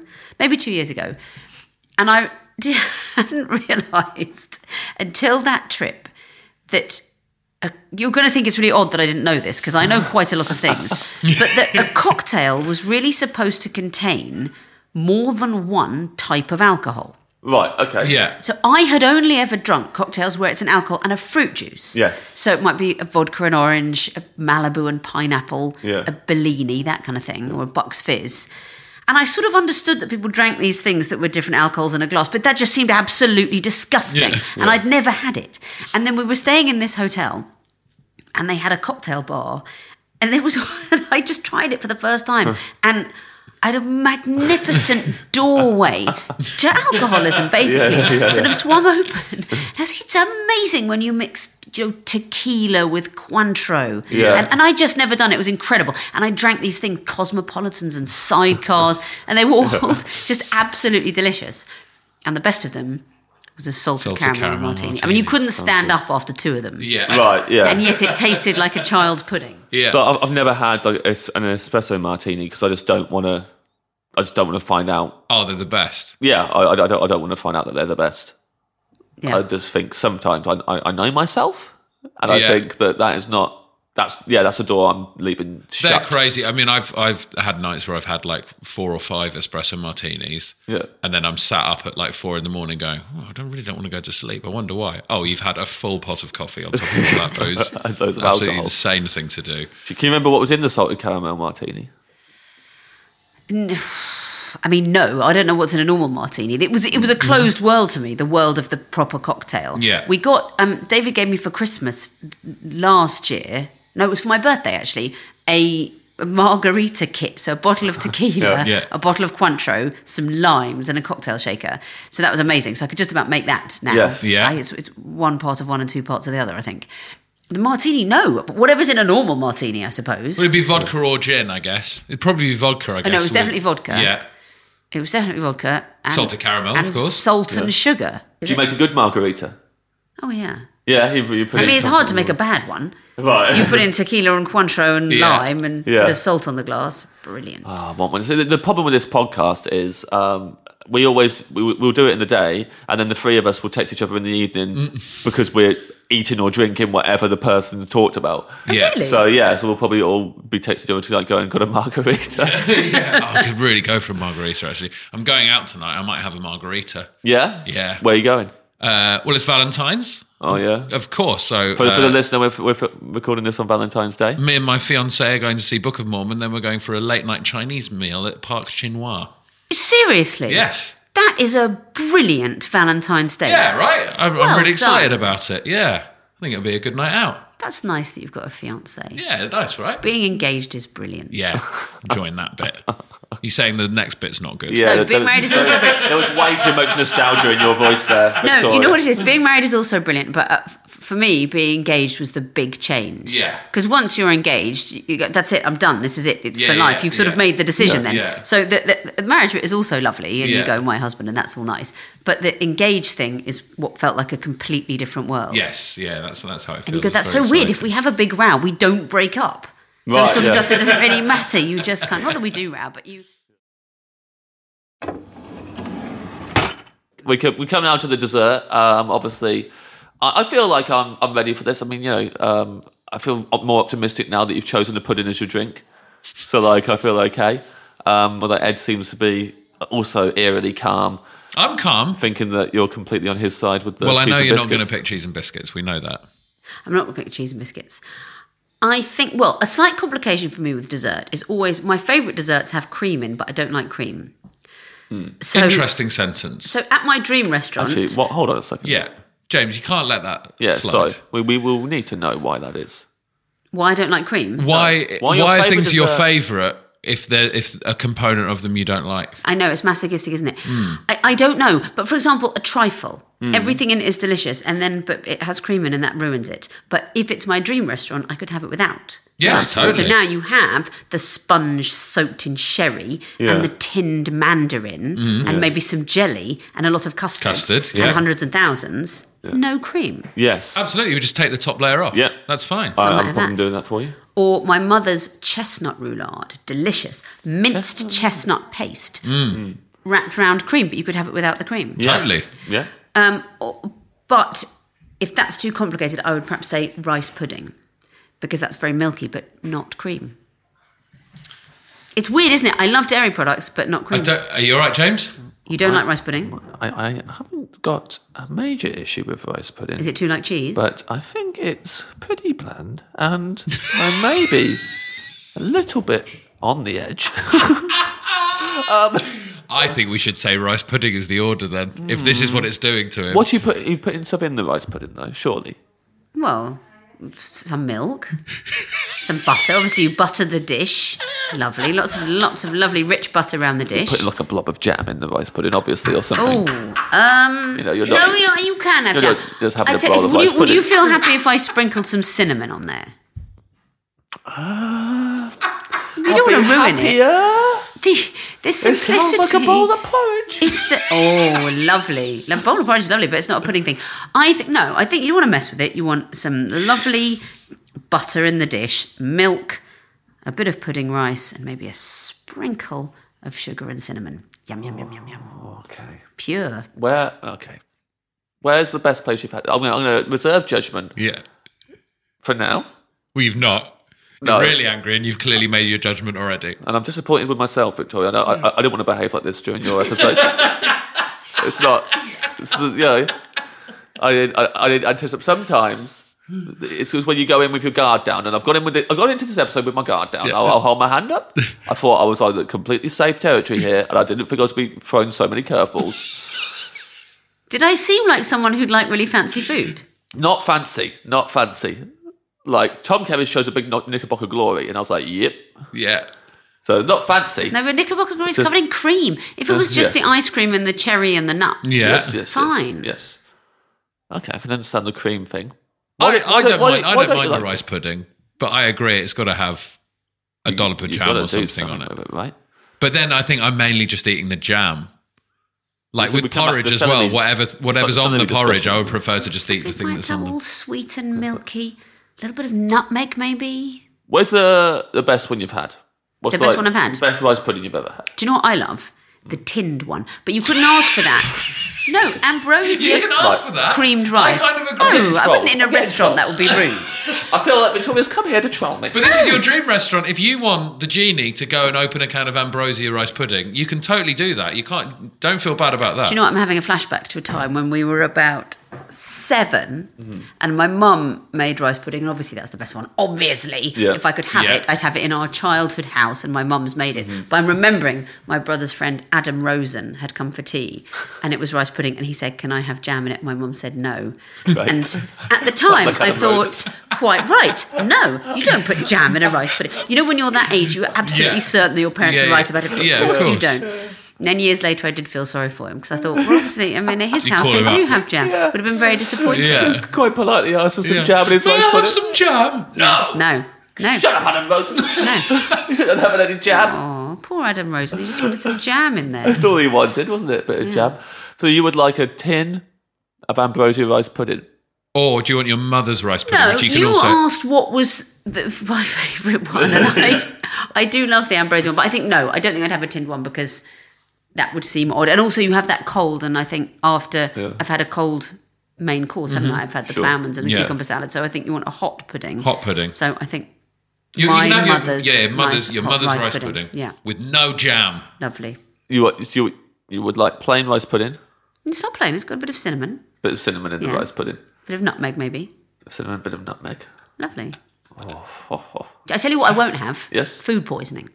And I hadn't realised until that trip that you're going to think it's really odd that I didn't know this because I know quite a lot of things, but that a cocktail was really supposed to contain more than one type of alcohol.
Right, okay.
Yeah.
So I had only ever drunk cocktails where it's an alcohol and a fruit juice.
Yes.
So it might be a vodka and orange, a Malibu and pineapple, a Bellini, that kind of thing, or a Bucks Fizz. And I sort of understood that people drank these things that were different alcohols in a glass, but that just seemed absolutely disgusting.
Yeah.
And I'd never had it. And then we were staying in this hotel, and they had a cocktail bar, and I just tried it for the first time. And I had a magnificent doorway to alcoholism, basically, sort of swung open. And I think it's amazing when you mix tequila with Cointreau.
Yeah.
And I just never done it. It was incredible. And I drank these things, Cosmopolitans and Sidecars, and they were all just absolutely delicious. And the best of them was a salted caramel martini. I mean, you couldn't stand up after 2 of them.
Yeah.
Right, yeah.
And yet it tasted like a child's pudding.
Yeah.
So I've never had like an espresso martini because I just don't want to find out.
Oh, they're the best.
Yeah, I don't want to find out that they're the best.
Yeah.
I just think sometimes I know myself, and I
Yeah.
think that is not. That's a door I'm leaving shut.
They're crazy. I mean, I've had nights where I've had like 4 or 5 espresso martinis.
Yeah.
And then I'm sat up at like 4 a.m. going, I don't want to go to sleep. I wonder why. Oh, you've had a full pot of coffee on top of all that booze.
And loads of
Absolutely
alcohol.
insane thing to do.
Can you remember what was in the salted caramel martini?
I mean, no, I don't know what's in a normal martini. It was a closed world to me, the world of the proper cocktail.
Yeah.
We got, David gave me for Christmas last year, no, it was for my birthday actually, a margarita kit. So a bottle of tequila,
Yeah.
a bottle of Cointreau, some limes and a cocktail shaker. So that was amazing. So I could just about make that now.
Yes.
Yeah.
It's one part of one and 2 parts of the other, I think. The martini, no. But whatever's in a normal martini, I suppose.
Would it be vodka or gin, I guess? It'd probably be vodka, I guess.
no, it was definitely vodka.
Yeah.
It was definitely vodka. And,
Salted caramel,
and
of course.
Salt and sugar.
Do you make a good margarita?
Oh, yeah.
Yeah, you put
I
in
mean, it's hard to
something-
make a bad one.
Right.
You put in tequila and Cointreau and
Yeah.
lime and
Yeah.
a bit of salt on the glass. Brilliant.
I want one. So the problem with this podcast is we'll do it in the day, and then the 3 of us will text each other in the evening because we're eating or drinking whatever the person talked about.
Yeah.
Really?
So we'll probably all be texting each other to like go and got a margarita.
Yeah. Oh, I could really go for a margarita, actually. I'm going out tonight. I might have a margarita.
Yeah?
Yeah.
Where are you going?
Well, it's Valentine's.
Oh, yeah.
Of course. So
For the listener, we're recording this on Valentine's Day.
me and my fiancée are going to see Book of Mormon. Then we're going for a late night Chinese meal at Parc Chinois.
Seriously?
Yes.
That is a brilliant Valentine's Day.
Yeah, right. I'm
Well
really excited
done.
about it. Yeah. I think it'll be a good night out.
That's nice that you've got a fiancé.
Yeah, nice, right?
Being engaged is brilliant.
Yeah, enjoying that bit. You're saying the next bit's not good?
Yeah,
No, being married is also brilliant.
there was way too much nostalgia in your voice there, Victoria.
No, you know what it is? Being married is also brilliant, but for me, being engaged was the big change.
Yeah.
Because once you're engaged, you go, that's it, I'm done, this is it, it's
Yeah,
for
yeah,
life. You've sort of
yeah.
made the decision then.
Yeah.
So the marriage bit is also lovely, and you
Yeah.
go, my husband, and that's all nice. But the engaged thing is what felt like a completely different world.
Yes, yeah, that's how it feels.
And you go, that's
It's
so
very
weird. If
exciting.
we have a big row, we don't break up. So
Right,
it sort
yeah.
of doesn't, it doesn't really matter. You just can't. Not that we do row, but you.
We come now to the dessert. Obviously, I feel like I'm ready for this. I mean, I feel more optimistic now that you've chosen the pudding as your drink. So, like, I feel okay. Although Ed seems to be also eerily calm,
I'm calm.
thinking that you're completely on his side with the
Well, I
cheese
know
and
you're not going to
biscuits.
pick cheese and biscuits. We know that.
I'm not going to pick cheese and biscuits. I think, well, a slight complication for me with dessert is always my favourite desserts have cream in, but I don't like cream. So,
Interesting sentence.
So at my dream restaurant,
Actually, hold on a second.
Yeah, James, you can't let that
Yeah,
slide.
so we will need to know why that is.
why I don't like cream?
Why
Why your
are
favourite
things your
desserts?
favourite if a component of them you don't like?
I know, it's masochistic, isn't it? I don't know. But for example, a trifle. Everything in it is delicious, but it has cream in and that ruins it. But if it's my dream restaurant, I could have it without.
Yes, totally.
So now you have the sponge soaked in sherry and the tinned mandarin and maybe some jelly and a lot of custard,
yeah.
and hundreds and thousands. No cream.
Yes.
Absolutely, you just take the top layer off.
Yeah.
That's fine.
I might
I'm
have
probably
that.
doing that for you.
Or my mother's chestnut roulade, delicious. Minced chestnut paste wrapped around cream, but you could have it without the cream.
Totally.
Yeah.
But if that's too complicated, I would perhaps say rice pudding, because that's very milky, but not cream. It's weird, isn't it? I love dairy products, but not cream.
Are you all right, James?
You don't like rice pudding?
I haven't got a major issue with rice pudding.
Is it too like cheese?
But I think it's pretty bland, and I may be a little bit on the edge.
I think we should say rice pudding is the order then, if this is what it's doing to him.
What you putting stuff in the rice pudding though? Surely.
Well, some milk, some butter. Obviously, you butter the dish. Lovely, lots of lovely rich butter around the dish.
Put like a blob of jam in the rice pudding, obviously, or something.
No,
You're not,
you can have
you're
jam.
not just having
I
a
tell
bowl
you,
of
would
rice
you
pudding.
feel happy if I sprinkled some cinnamon on there? You don't want to ruin it. The
It
simplicity.
sounds like a bowl of porridge.
It's lovely. A bowl of porridge is lovely, but it's not a pudding thing. I think you don't want to mess with it. You want some lovely butter in the dish, milk, a bit of pudding rice, and maybe a sprinkle of sugar and cinnamon. Yum, yum, yum, yum, yum.
Okay.
Pure.
Where Where's the best place you've had? I'm going to reserve judgment.
Yeah.
For now.
Well, you've not.
No.
You're really angry, and you've clearly made your judgment already.
And I'm disappointed with myself, Victoria. I didn't want to behave like this during your episode. It's not. I did anticipate. Sometimes it's when you go in with your guard down, and I got into this episode with my guard down.
Yeah.
I'll hold my hand up. I thought I was on completely safe territory here, and I didn't think I was being thrown so many curveballs.
Did I seem like someone who'd like really fancy food?
Not fancy. Like, Tom Kerris shows a big Knickerbocker Glory, and I was like, yep.
Yeah.
So, not fancy.
No, but Knickerbocker Glory is covered in cream. If it was just the ice cream and the cherry and the nuts, fine.
Yes. Okay, I can understand the cream thing.
I don't mind the rice pudding, but I agree it's got to have a dollop of jam or something on it.
Right?
But then I think I'm mainly just eating the jam. Like with porridge as well, whatever's on the porridge, I would prefer to just eat the thing that's on
all sweet and milky. A little bit of nutmeg, maybe.
Where's the best one you've had?
The best one I've had?
The best rice pudding you've ever had?
Do you know what I love? The tinned one. But you couldn't ask for that. No, ambrosia.
You can ask for that.
Creamed rice.
I kind of agree.
I wouldn't in a restaurant. That would be rude.
I feel like Victoria's come here to troll me.
But this is your dream restaurant. If you want the genie to go and open a can of ambrosia rice pudding, you can totally do that. You can't. Don't feel bad about that.
Do you know what? I'm having a flashback to a time when we were about 7, and my mum made rice pudding, and obviously that's the best one. Obviously, if I could have it, I'd have it in our childhood house, and my mum's made it. But I'm remembering my brother's friend Adam Rosen had come for tea, and it was rice pudding, and he said, "Can I have jam in it?" My mum said no. Right. And at the time, I thought, quite right, no, you don't put jam in a rice pudding. You know, when you're that age, you're absolutely certain that your parents are right about it. But of course you don't. And then years later, I did feel sorry for him because I thought, well, obviously, I mean, at his house, they do have jam. Would have been very disappointing.
He quite politely asked for some jam in his rice pudding.
Some jam?
No.
Shut up, Adam Rosen.
No.
You don't have any jam.
Oh, poor Adam Rosen. He just wanted some jam in there.
That's all he wanted, wasn't it? A bit of jam. So you would like a tin of ambrosia rice pudding?
Or do you want your mother's rice pudding?
No,
which you
you
can
asked what was my favourite one. And I do love the ambrosia one, but I think, no, I don't think I'd have a tinned one because that would seem odd. And also you have that cold, and I think after I've had a cold main course, haven't I? I've had the ploughmans and the cucumber salad, so I think you want a hot pudding.
Hot pudding.
So I think
your mother's
rice
rice pudding.
Yeah.
With no jam.
Lovely.
You would like plain rice pudding?
It's not plain, it's got a bit of cinnamon.
Bit of cinnamon in the rice pudding.
Bit of nutmeg, maybe.
Cinnamon, bit of nutmeg.
Lovely. I tell you what I won't have.
Yes?
Food poisoning.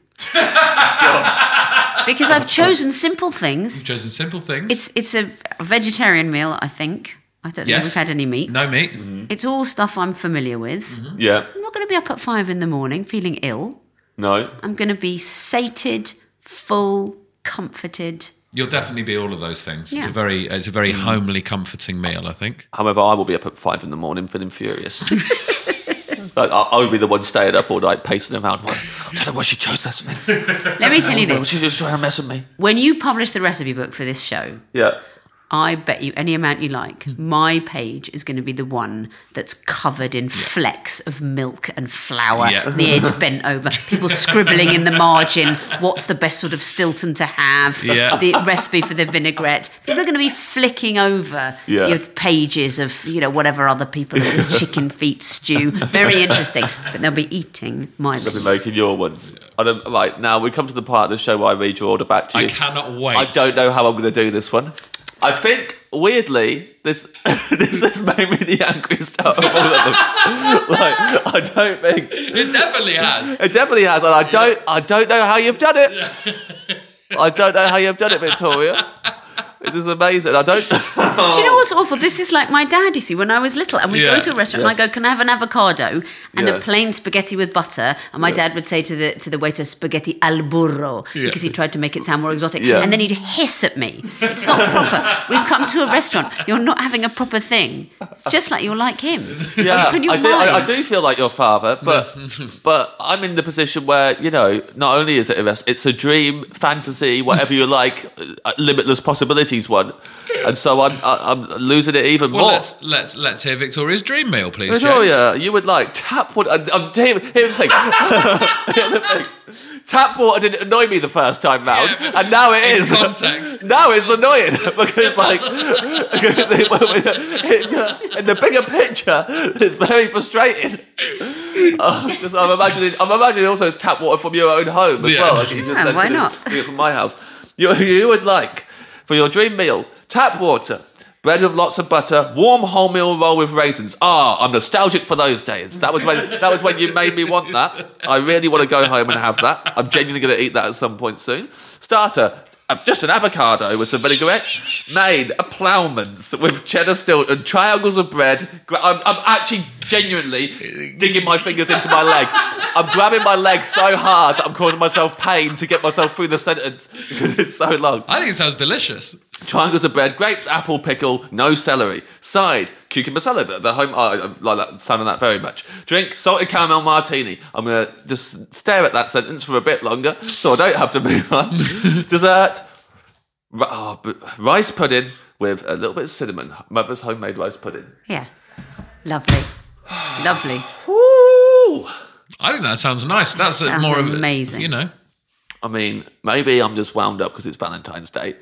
Because I've chosen simple things.
You've chosen simple things.
It's a vegetarian meal, I think. I don't think we've had any meat.
No meat.
It's all stuff I'm familiar with.
Yeah.
I'm not going to be up at 5 a.m. feeling ill.
No.
I'm going to be sated, full, comforted.
You'll definitely be all of those things. Yeah. It's a very homely, comforting meal, I think.
However, I will be up at 5 a.m. feeling furious. I would be the one staying up all night, pacing around. I don't know why she chose those things.
Let me tell you this.
She's just trying to mess with me.
When you publish the recipe book for this show, I bet you any amount you like, my page is going to be the one that's covered in flecks of milk and flour, the edge bent over, people scribbling in the margin, what's the best sort of Stilton to have, the recipe for the vinaigrette. People are going to be flicking over your pages of, whatever other people are, chicken feet stew. Very interesting. But they'll be eating my
They'll be making your ones. Right, now we come to the part of the show where I read your order back to you.
I cannot wait.
I don't know how I'm going to do this one. I think, weirdly, this has made me the angriest out of all of them. I don't think...
It definitely has.
It definitely has, and I don't know how you've done it. I don't know how you've done it, Victoria. This is amazing. I don't...
Do you know what's awful? This is like my dad, you see, when I was little, and we'd go to a restaurant and I go, can I have an avocado and a plain spaghetti with butter? And my dad would say to the waiter, spaghetti al burro, because he tried to make it sound more exotic. And then he'd hiss at me. It's not proper. We've come to a restaurant. You're not having a proper thing. It's just like you're like him.
Yeah,
Open your mind.
I do feel like your father, but I'm in the position where, not only is it it's a dream, fantasy, whatever you like, limitless possibilities opportunities one, and so I'm losing it even more.
Well, let's hear Victoria's dream meal, please,
Victoria,
James.
you would like tap water. Here's the thing. Here's the thing. Tap water didn't annoy me the first time round, and now it is.
Context.
Now it's annoying because, like, in the bigger picture, it's very frustrating. I'm imagining also it's tap water from your own home as well. Like, you just
why not?
From my house. You would like for your dream meal tap water. Bread with lots of butter, warm wholemeal roll with raisins. I'm nostalgic for those days. That was when you made me want that. I really want to go home and have that. I'm genuinely going to eat that at some point soon. Starter, just an avocado with some vinaigrette. Main, a ploughman's with cheddar Stilton, triangles of bread. I'm actually genuinely digging my fingers into my leg. I'm grabbing my leg so hard that I'm causing myself pain to get myself through the sentence because it's so long.
I think it sounds delicious.
Triangles of bread, grapes, apple, pickle, no celery. Side, cucumber salad. The home, I like that sound of that very much. Drink, salted caramel martini. I'm going to just stare at that sentence for a bit longer so I don't have to move on. Dessert, rice pudding with a little bit of cinnamon. Mother's homemade rice pudding.
Yeah. Lovely. Lovely.
Woo!
I think that sounds nice. That
sounds
more
amazing.
of, you know.
I mean, maybe I'm just wound up because it's Valentine's Day.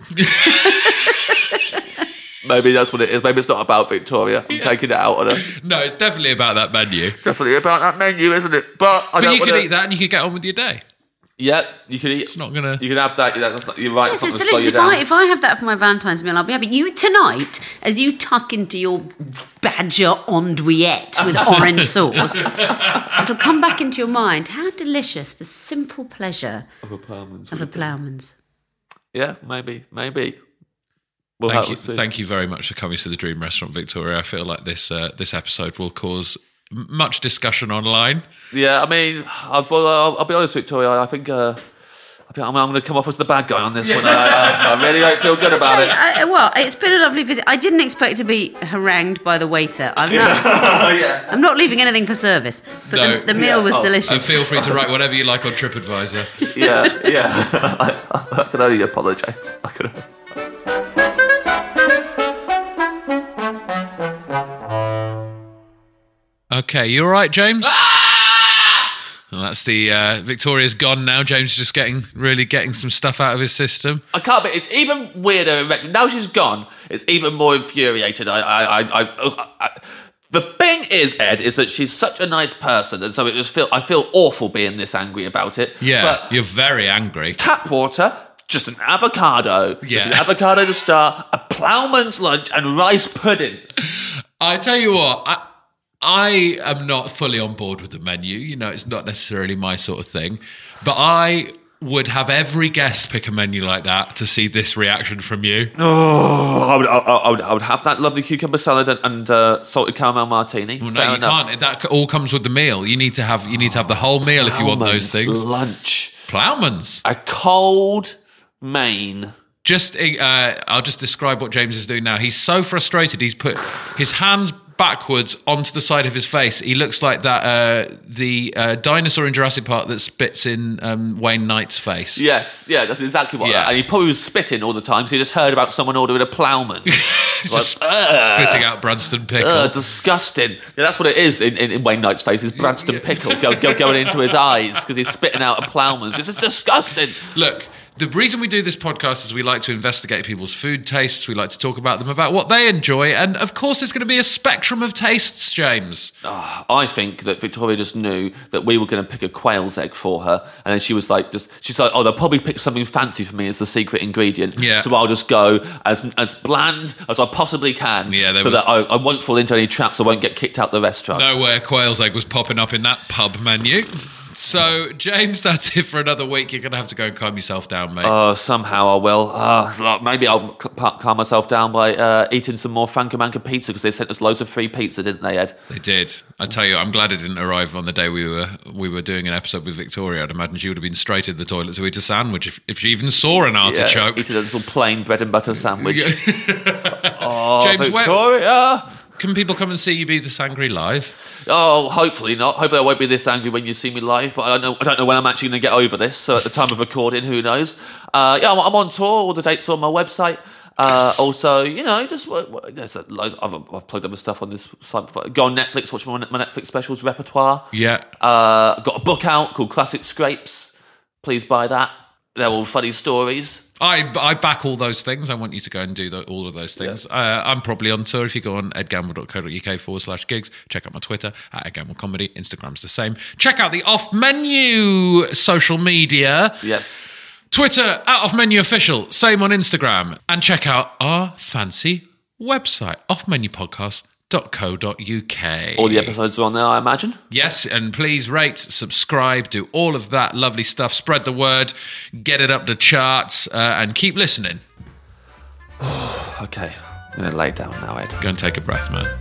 Maybe that's what it is. Maybe it's not about Victoria. I'm taking it out on her.
No, it's definitely about that menu.
Definitely about that menu, isn't it? But
you could eat that and you could get on with your day.
Yeah, you could eat.
It's not gonna.
You can have that. You're right.
Yes,
it's
it's
not gonna slow
delicious.
you down.
If I have that for my Valentine's meal, I'll be happy. You tonight, as you tuck into your badger andouillette with orange sauce, it'll come back into your mind. How delicious the simple pleasure
of a
ploughman's.
Yeah, maybe.
Thank you very much for coming to the Dream Restaurant, Victoria. I feel like this episode will cause much discussion online.
Yeah, I mean, I'll be honest, Victoria. I think I'm going to come off as the bad guy on this one. I really don't feel good about it.
Well, it's been a lovely visit. I didn't expect to be harangued by the waiter. I'm not leaving anything for service. But the meal was delicious.
And feel free to write whatever you like on TripAdvisor.
Yeah. I can only apologise.
Okay, you all right, James? Well, that's the Victoria's gone now. James is just getting some stuff out of his system.
I can't. But it's even weirder. Now she's gone. It's even more infuriated. The thing is, Ed, is that she's such a nice person, and so I feel awful being this angry about it.
Yeah,
but
you're very angry.
Tap water. Just an avocado.
Yeah.
Just an avocado to start. A ploughman's lunch and rice pudding.
I tell you what. I am not fully on board with the menu. You know, it's not necessarily my sort of thing. But I would have every guest pick a menu like that to see this reaction from you.
Oh, I would have that lovely cucumber salad and salted caramel martini.
Well, no, you can't. That all comes with the meal. You need to have the whole meal if you want those things.
Lunch.
Ploughman's.
A cold main.
I'll just describe what James is doing now. He's so frustrated. He's put his hands backwards onto the side of his face. He looks like that the dinosaur in Jurassic Park that spits in Wayne Knight's face.
Yes, yeah, that's exactly what. Yeah. And he probably was spitting all the time, so he just heard about someone ordering a ploughman.
Just spitting out Branston pickle.
Disgusting. Yeah, that's what it is in Wayne Knight's face. Is Branston pickle going into his eyes because he's spitting out a ploughman's. It's just disgusting.
Look. The reason we do this podcast is we like to investigate people's food tastes. We like to talk about them, about what they enjoy. And, of course, there's going to be a spectrum of tastes, James.
I think that Victoria just knew that we were going to pick a quail's egg for her. And then she was like, oh, they'll probably pick something fancy for me as the secret ingredient.
Yeah.
So I'll just go as bland as I possibly can.
Yeah,
that I won't fall into any traps. I won't get kicked out the restaurant.
No way a quail's egg was popping up in that pub menu. So, James, that's it for another week. You're going to have to go and calm yourself down, mate.
Somehow I will. Maybe I'll calm myself down by eating some more Francomanca pizza because they sent us loads of free pizza, didn't they, Ed?
They did. I tell you, I'm glad it didn't arrive on the day we were doing an episode with Victoria. I'd imagine she would have been straight in the toilet to eat a sandwich if she even saw an artichoke.
Yeah, eating a little plain bread and butter sandwich.
James,
Victoria!
Can people come and see you be the Sangry live?
Oh, hopefully not. Hopefully I won't be this angry when you see me live, but I don't know when I'm actually going to get over this. So at the time of recording, who knows? I'm on tour. All the dates are on my website. Also, just there's loads. I've plugged other stuff on this site before. Go on Netflix, watch my Netflix specials repertoire.
Yeah.
I've got a book out called Classic Scrapes. Please buy that. They're all funny stories.
I back all those things. I want you to go and do all of those things. Yeah. I'm probably on tour. If you go on edgamble.co.uk/gigs, check out my Twitter at edgamblecomedy. Instagram's the same. Check out the Off Menu social media.
Yes.
Twitter at Off Menu Official. Same on Instagram. And check out our fancy website, offmenupodcast.co.uk.
All the episodes are on there, I imagine.
Yes, and please rate, subscribe, do all of that lovely stuff. Spread the word, get it up the charts, and keep listening.
Okay, I'm going to lay down now, Ed.
Go and take a breath, man.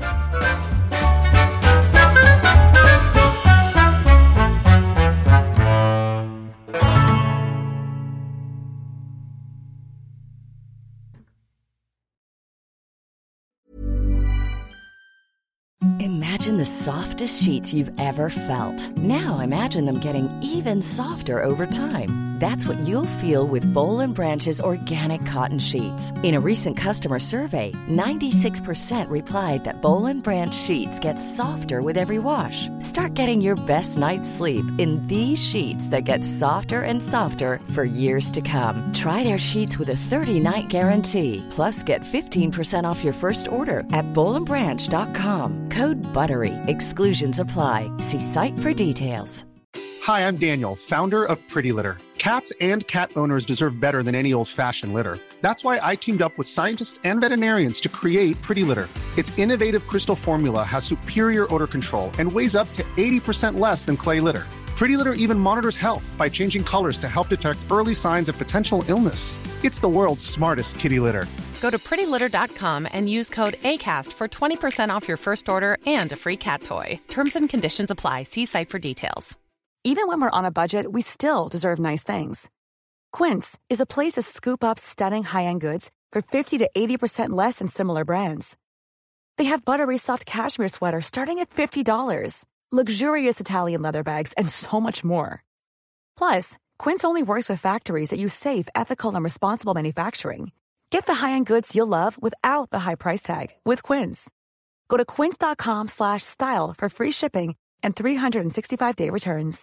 Imagine the softest sheets you've ever felt. Now imagine them getting even softer over time. That's what you'll feel with Boll & Branch's organic cotton sheets. In a recent customer survey, 96% replied that Boll & Branch sheets get softer with every wash. Start getting your best night's sleep in these sheets that get softer and softer for years to come. Try their sheets with a 30-night guarantee. Plus, get 15% off your first order at bollandbranch.com. Code BUTTERY. Exclusions apply. See site for details.
Hi, I'm Daniel, founder of Pretty Litter. Cats and cat owners deserve better than any old-fashioned litter. That's why I teamed up with scientists and veterinarians to create Pretty Litter. Its innovative crystal formula has superior odor control and weighs up to 80% less than clay litter. Pretty Litter even monitors health by changing colors to help detect early signs of potential illness. It's the world's smartest kitty litter.
Go to prettylitter.com and use code ACAST for 20% off your first order and a free cat toy. Terms and conditions apply. See site for details.
Even when we're on a budget, we still deserve nice things. Quince is a place to scoop up stunning high-end goods for 50 to 80% less than similar brands. They have buttery soft cashmere sweaters starting at $50, luxurious Italian leather bags, and so much more. Plus, Quince only works with factories that use safe, ethical, and responsible manufacturing. Get the high-end goods you'll love without the high price tag with Quince. Go to quince.com/style for free shipping and 365-day returns.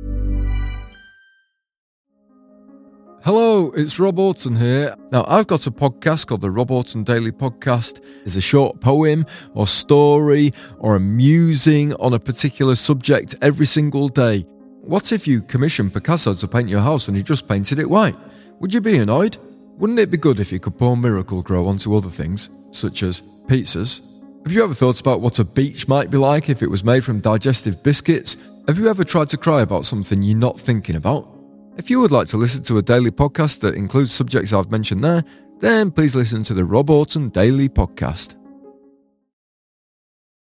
Hello, it's Rob Orton here. Now, I've got a podcast called the Rob Orton Daily Podcast. It's a short poem or story or a musing on a particular subject every single day. What if you commissioned Picasso to paint your house and he just painted it white? Would you be annoyed? Wouldn't it be good if you could pour Miracle-Gro onto other things, such as pizzas? Have you ever thought about what a beach might be like if it was made from digestive biscuits? Have you ever tried to cry about something you're not thinking about? If you would like to listen to a daily podcast that includes subjects I've mentioned there, then please listen to the Rob Orton Daily Podcast.